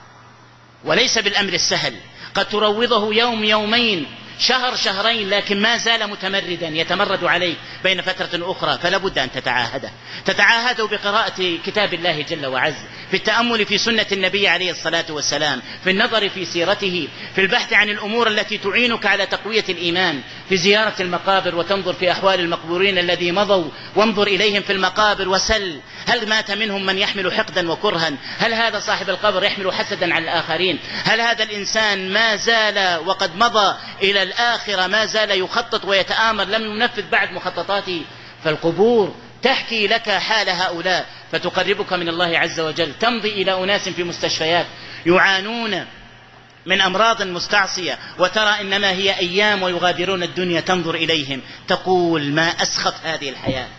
وليس بالأمر السهل. قد تروضه يوم يومين، شهر شهرين، لكن ما زال متمردا يتمرد عليه بين فترة أخرى. فلا بد أن تتعاهده، تتعاهده بقراءة كتاب الله جل وعز، في التأمل في سنة النبي عليه الصلاة والسلام، في النظر في سيرته، في البحث عن الأمور التي تعينك على تقوية الإيمان، في زيارة المقابر وتنظر في أحوال المقبورين الذي مضوا، وانظر إليهم في المقابر وسل هل مات منهم من يحمل حقدا وكرها؟ هل هذا صاحب القبر يحمل حسدا على الآخرين؟ هل هذا الإنسان ما زال وقد مضى إلى الآخرة ما زال يخطط ويتآمر، لم ينفذ بعد مخططاته؟ فالقبور تحكي لك حال هؤلاء فتقربك من الله عز وجل. تمضي إلى أناس في مستشفيات يعانون من أمراض مستعصية وترى إنما هي أيام ويغادرون الدنيا، تنظر إليهم تقول ما أسخف هذه الحياة،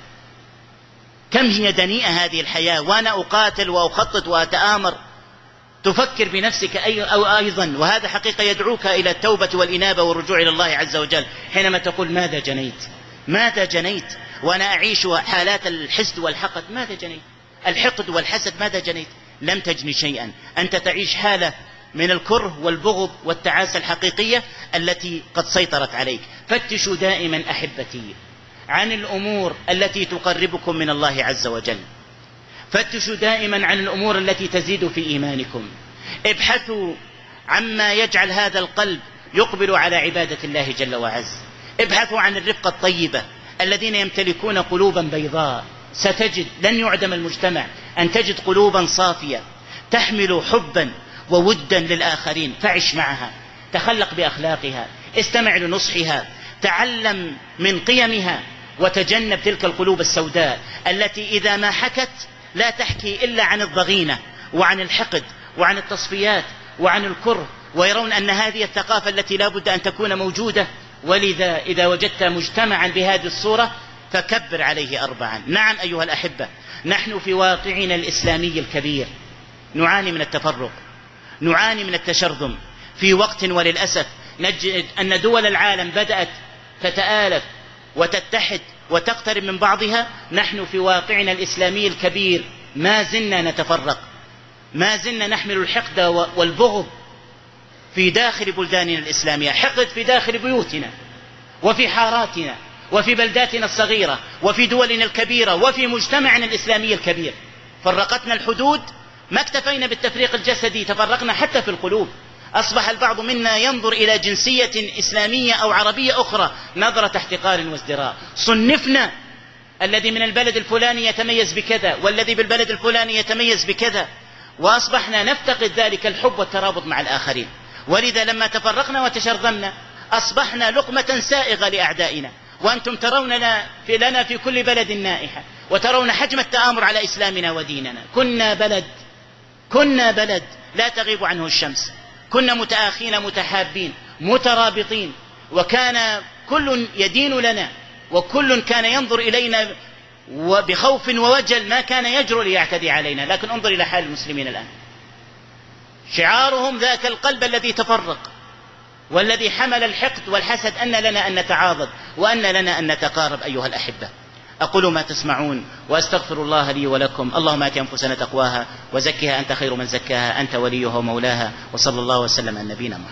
كم هي دنيئة هذه الحياة، وأنا أقاتل وأخطط وأتآمر. تفكر بنفسك أي أو أيضا، وهذا حقيقة يدعوك إلى التوبة والإنابة والرجوع إلى الله عز وجل، حينما تقول ماذا جنيت، ماذا جنيت وأنا أعيش حالات الحسد والحقد؟ ماذا جنيت؟ الحقد والحسد ماذا جنيت؟ لم تجني شيئا. أنت تعيش حالة من الكره والبغض والتعاسة الحقيقية التي قد سيطرت عليك. فتشوا دائما أحبتي عن الأمور التي تقربكم من الله عز وجل، فتشوا دائما عن الأمور التي تزيد في إيمانكم. ابحثوا عما يجعل هذا القلب يقبل على عبادة الله جل وعز. ابحثوا عن الرفقة الطيبة الذين يمتلكون قلوبا بيضاء. ستجد لن يعدم المجتمع أن تجد قلوبا صافية تحمل حبا وودا للآخرين، فعش معها، تخلق بأخلاقها، استمع لنصحها، تعلم من قيمها، وتجنب تلك القلوب السوداء التي إذا ما حكت لا تحكي إلا عن الضغينة وعن الحقد وعن التصفيات وعن الكره، ويرون أن هذه الثقافة التي لا بد أن تكون موجودة. ولذا إذا وجدت مجتمعا بهذه الصورة فكبر عليه أربعا. نعم أيها الأحبة، نحن في واقعنا الإسلامي الكبير نعاني من التفرق، نعاني من التشرذم في وقت، وللأسف نجد أن دول العالم بدأت تتآلف وتتحد وتقترب من بعضها. نحن في واقعنا الإسلامي الكبير ما زلنا نتفرق، ما زلنا نحمل الحقد والبغض في داخل بلداننا الإسلامية، حقد في داخل بيوتنا وفي حاراتنا وفي بلداتنا الصغيرة وفي دولنا الكبيرة وفي مجتمعنا الإسلامي الكبير. فرقتنا الحدود، ما اكتفينا بالتفريق الجسدي، تفرقنا حتى في القلوب. أصبح البعض منا ينظر إلى جنسية إسلامية أو عربية أخرى نظرة احتقار وازدراء. صنفنا، الذي من البلد الفلاني يتميز بكذا، والذي بالبلد الفلاني يتميز بكذا، وأصبحنا نفتقد ذلك الحب والترابط مع الآخرين. ولذا لما تفرقنا وتشرذمنا أصبحنا لقمة سائغة لأعدائنا. وأنتم تروننا في لنا في كل بلد نائحة، وترون حجم التآمر على إسلامنا وديننا. كنا بلد كنا بلد لا تغيب عنه الشمس، كنا متآخين متحابين مترابطين، وكان كل يدين لنا، وكل كان ينظر إلينا وبخوف ووجل، ما كان يجرؤ ليعتدي علينا. لكن انظر إلى حال المسلمين الآن، شعارهم ذاك القلب الذي تفرق والذي حمل الحقد والحسد، أن لنا أن نتعاضد وأن لنا أن نتقارب. أيها الأحبة، أقول ما تسمعون وأستغفر الله لي ولكم. اللهم آت أنفسنا تقواها وزكها أنت خير من زكاها، أنت وليها ومولاها، وصلى الله وسلم على نبينا محمد.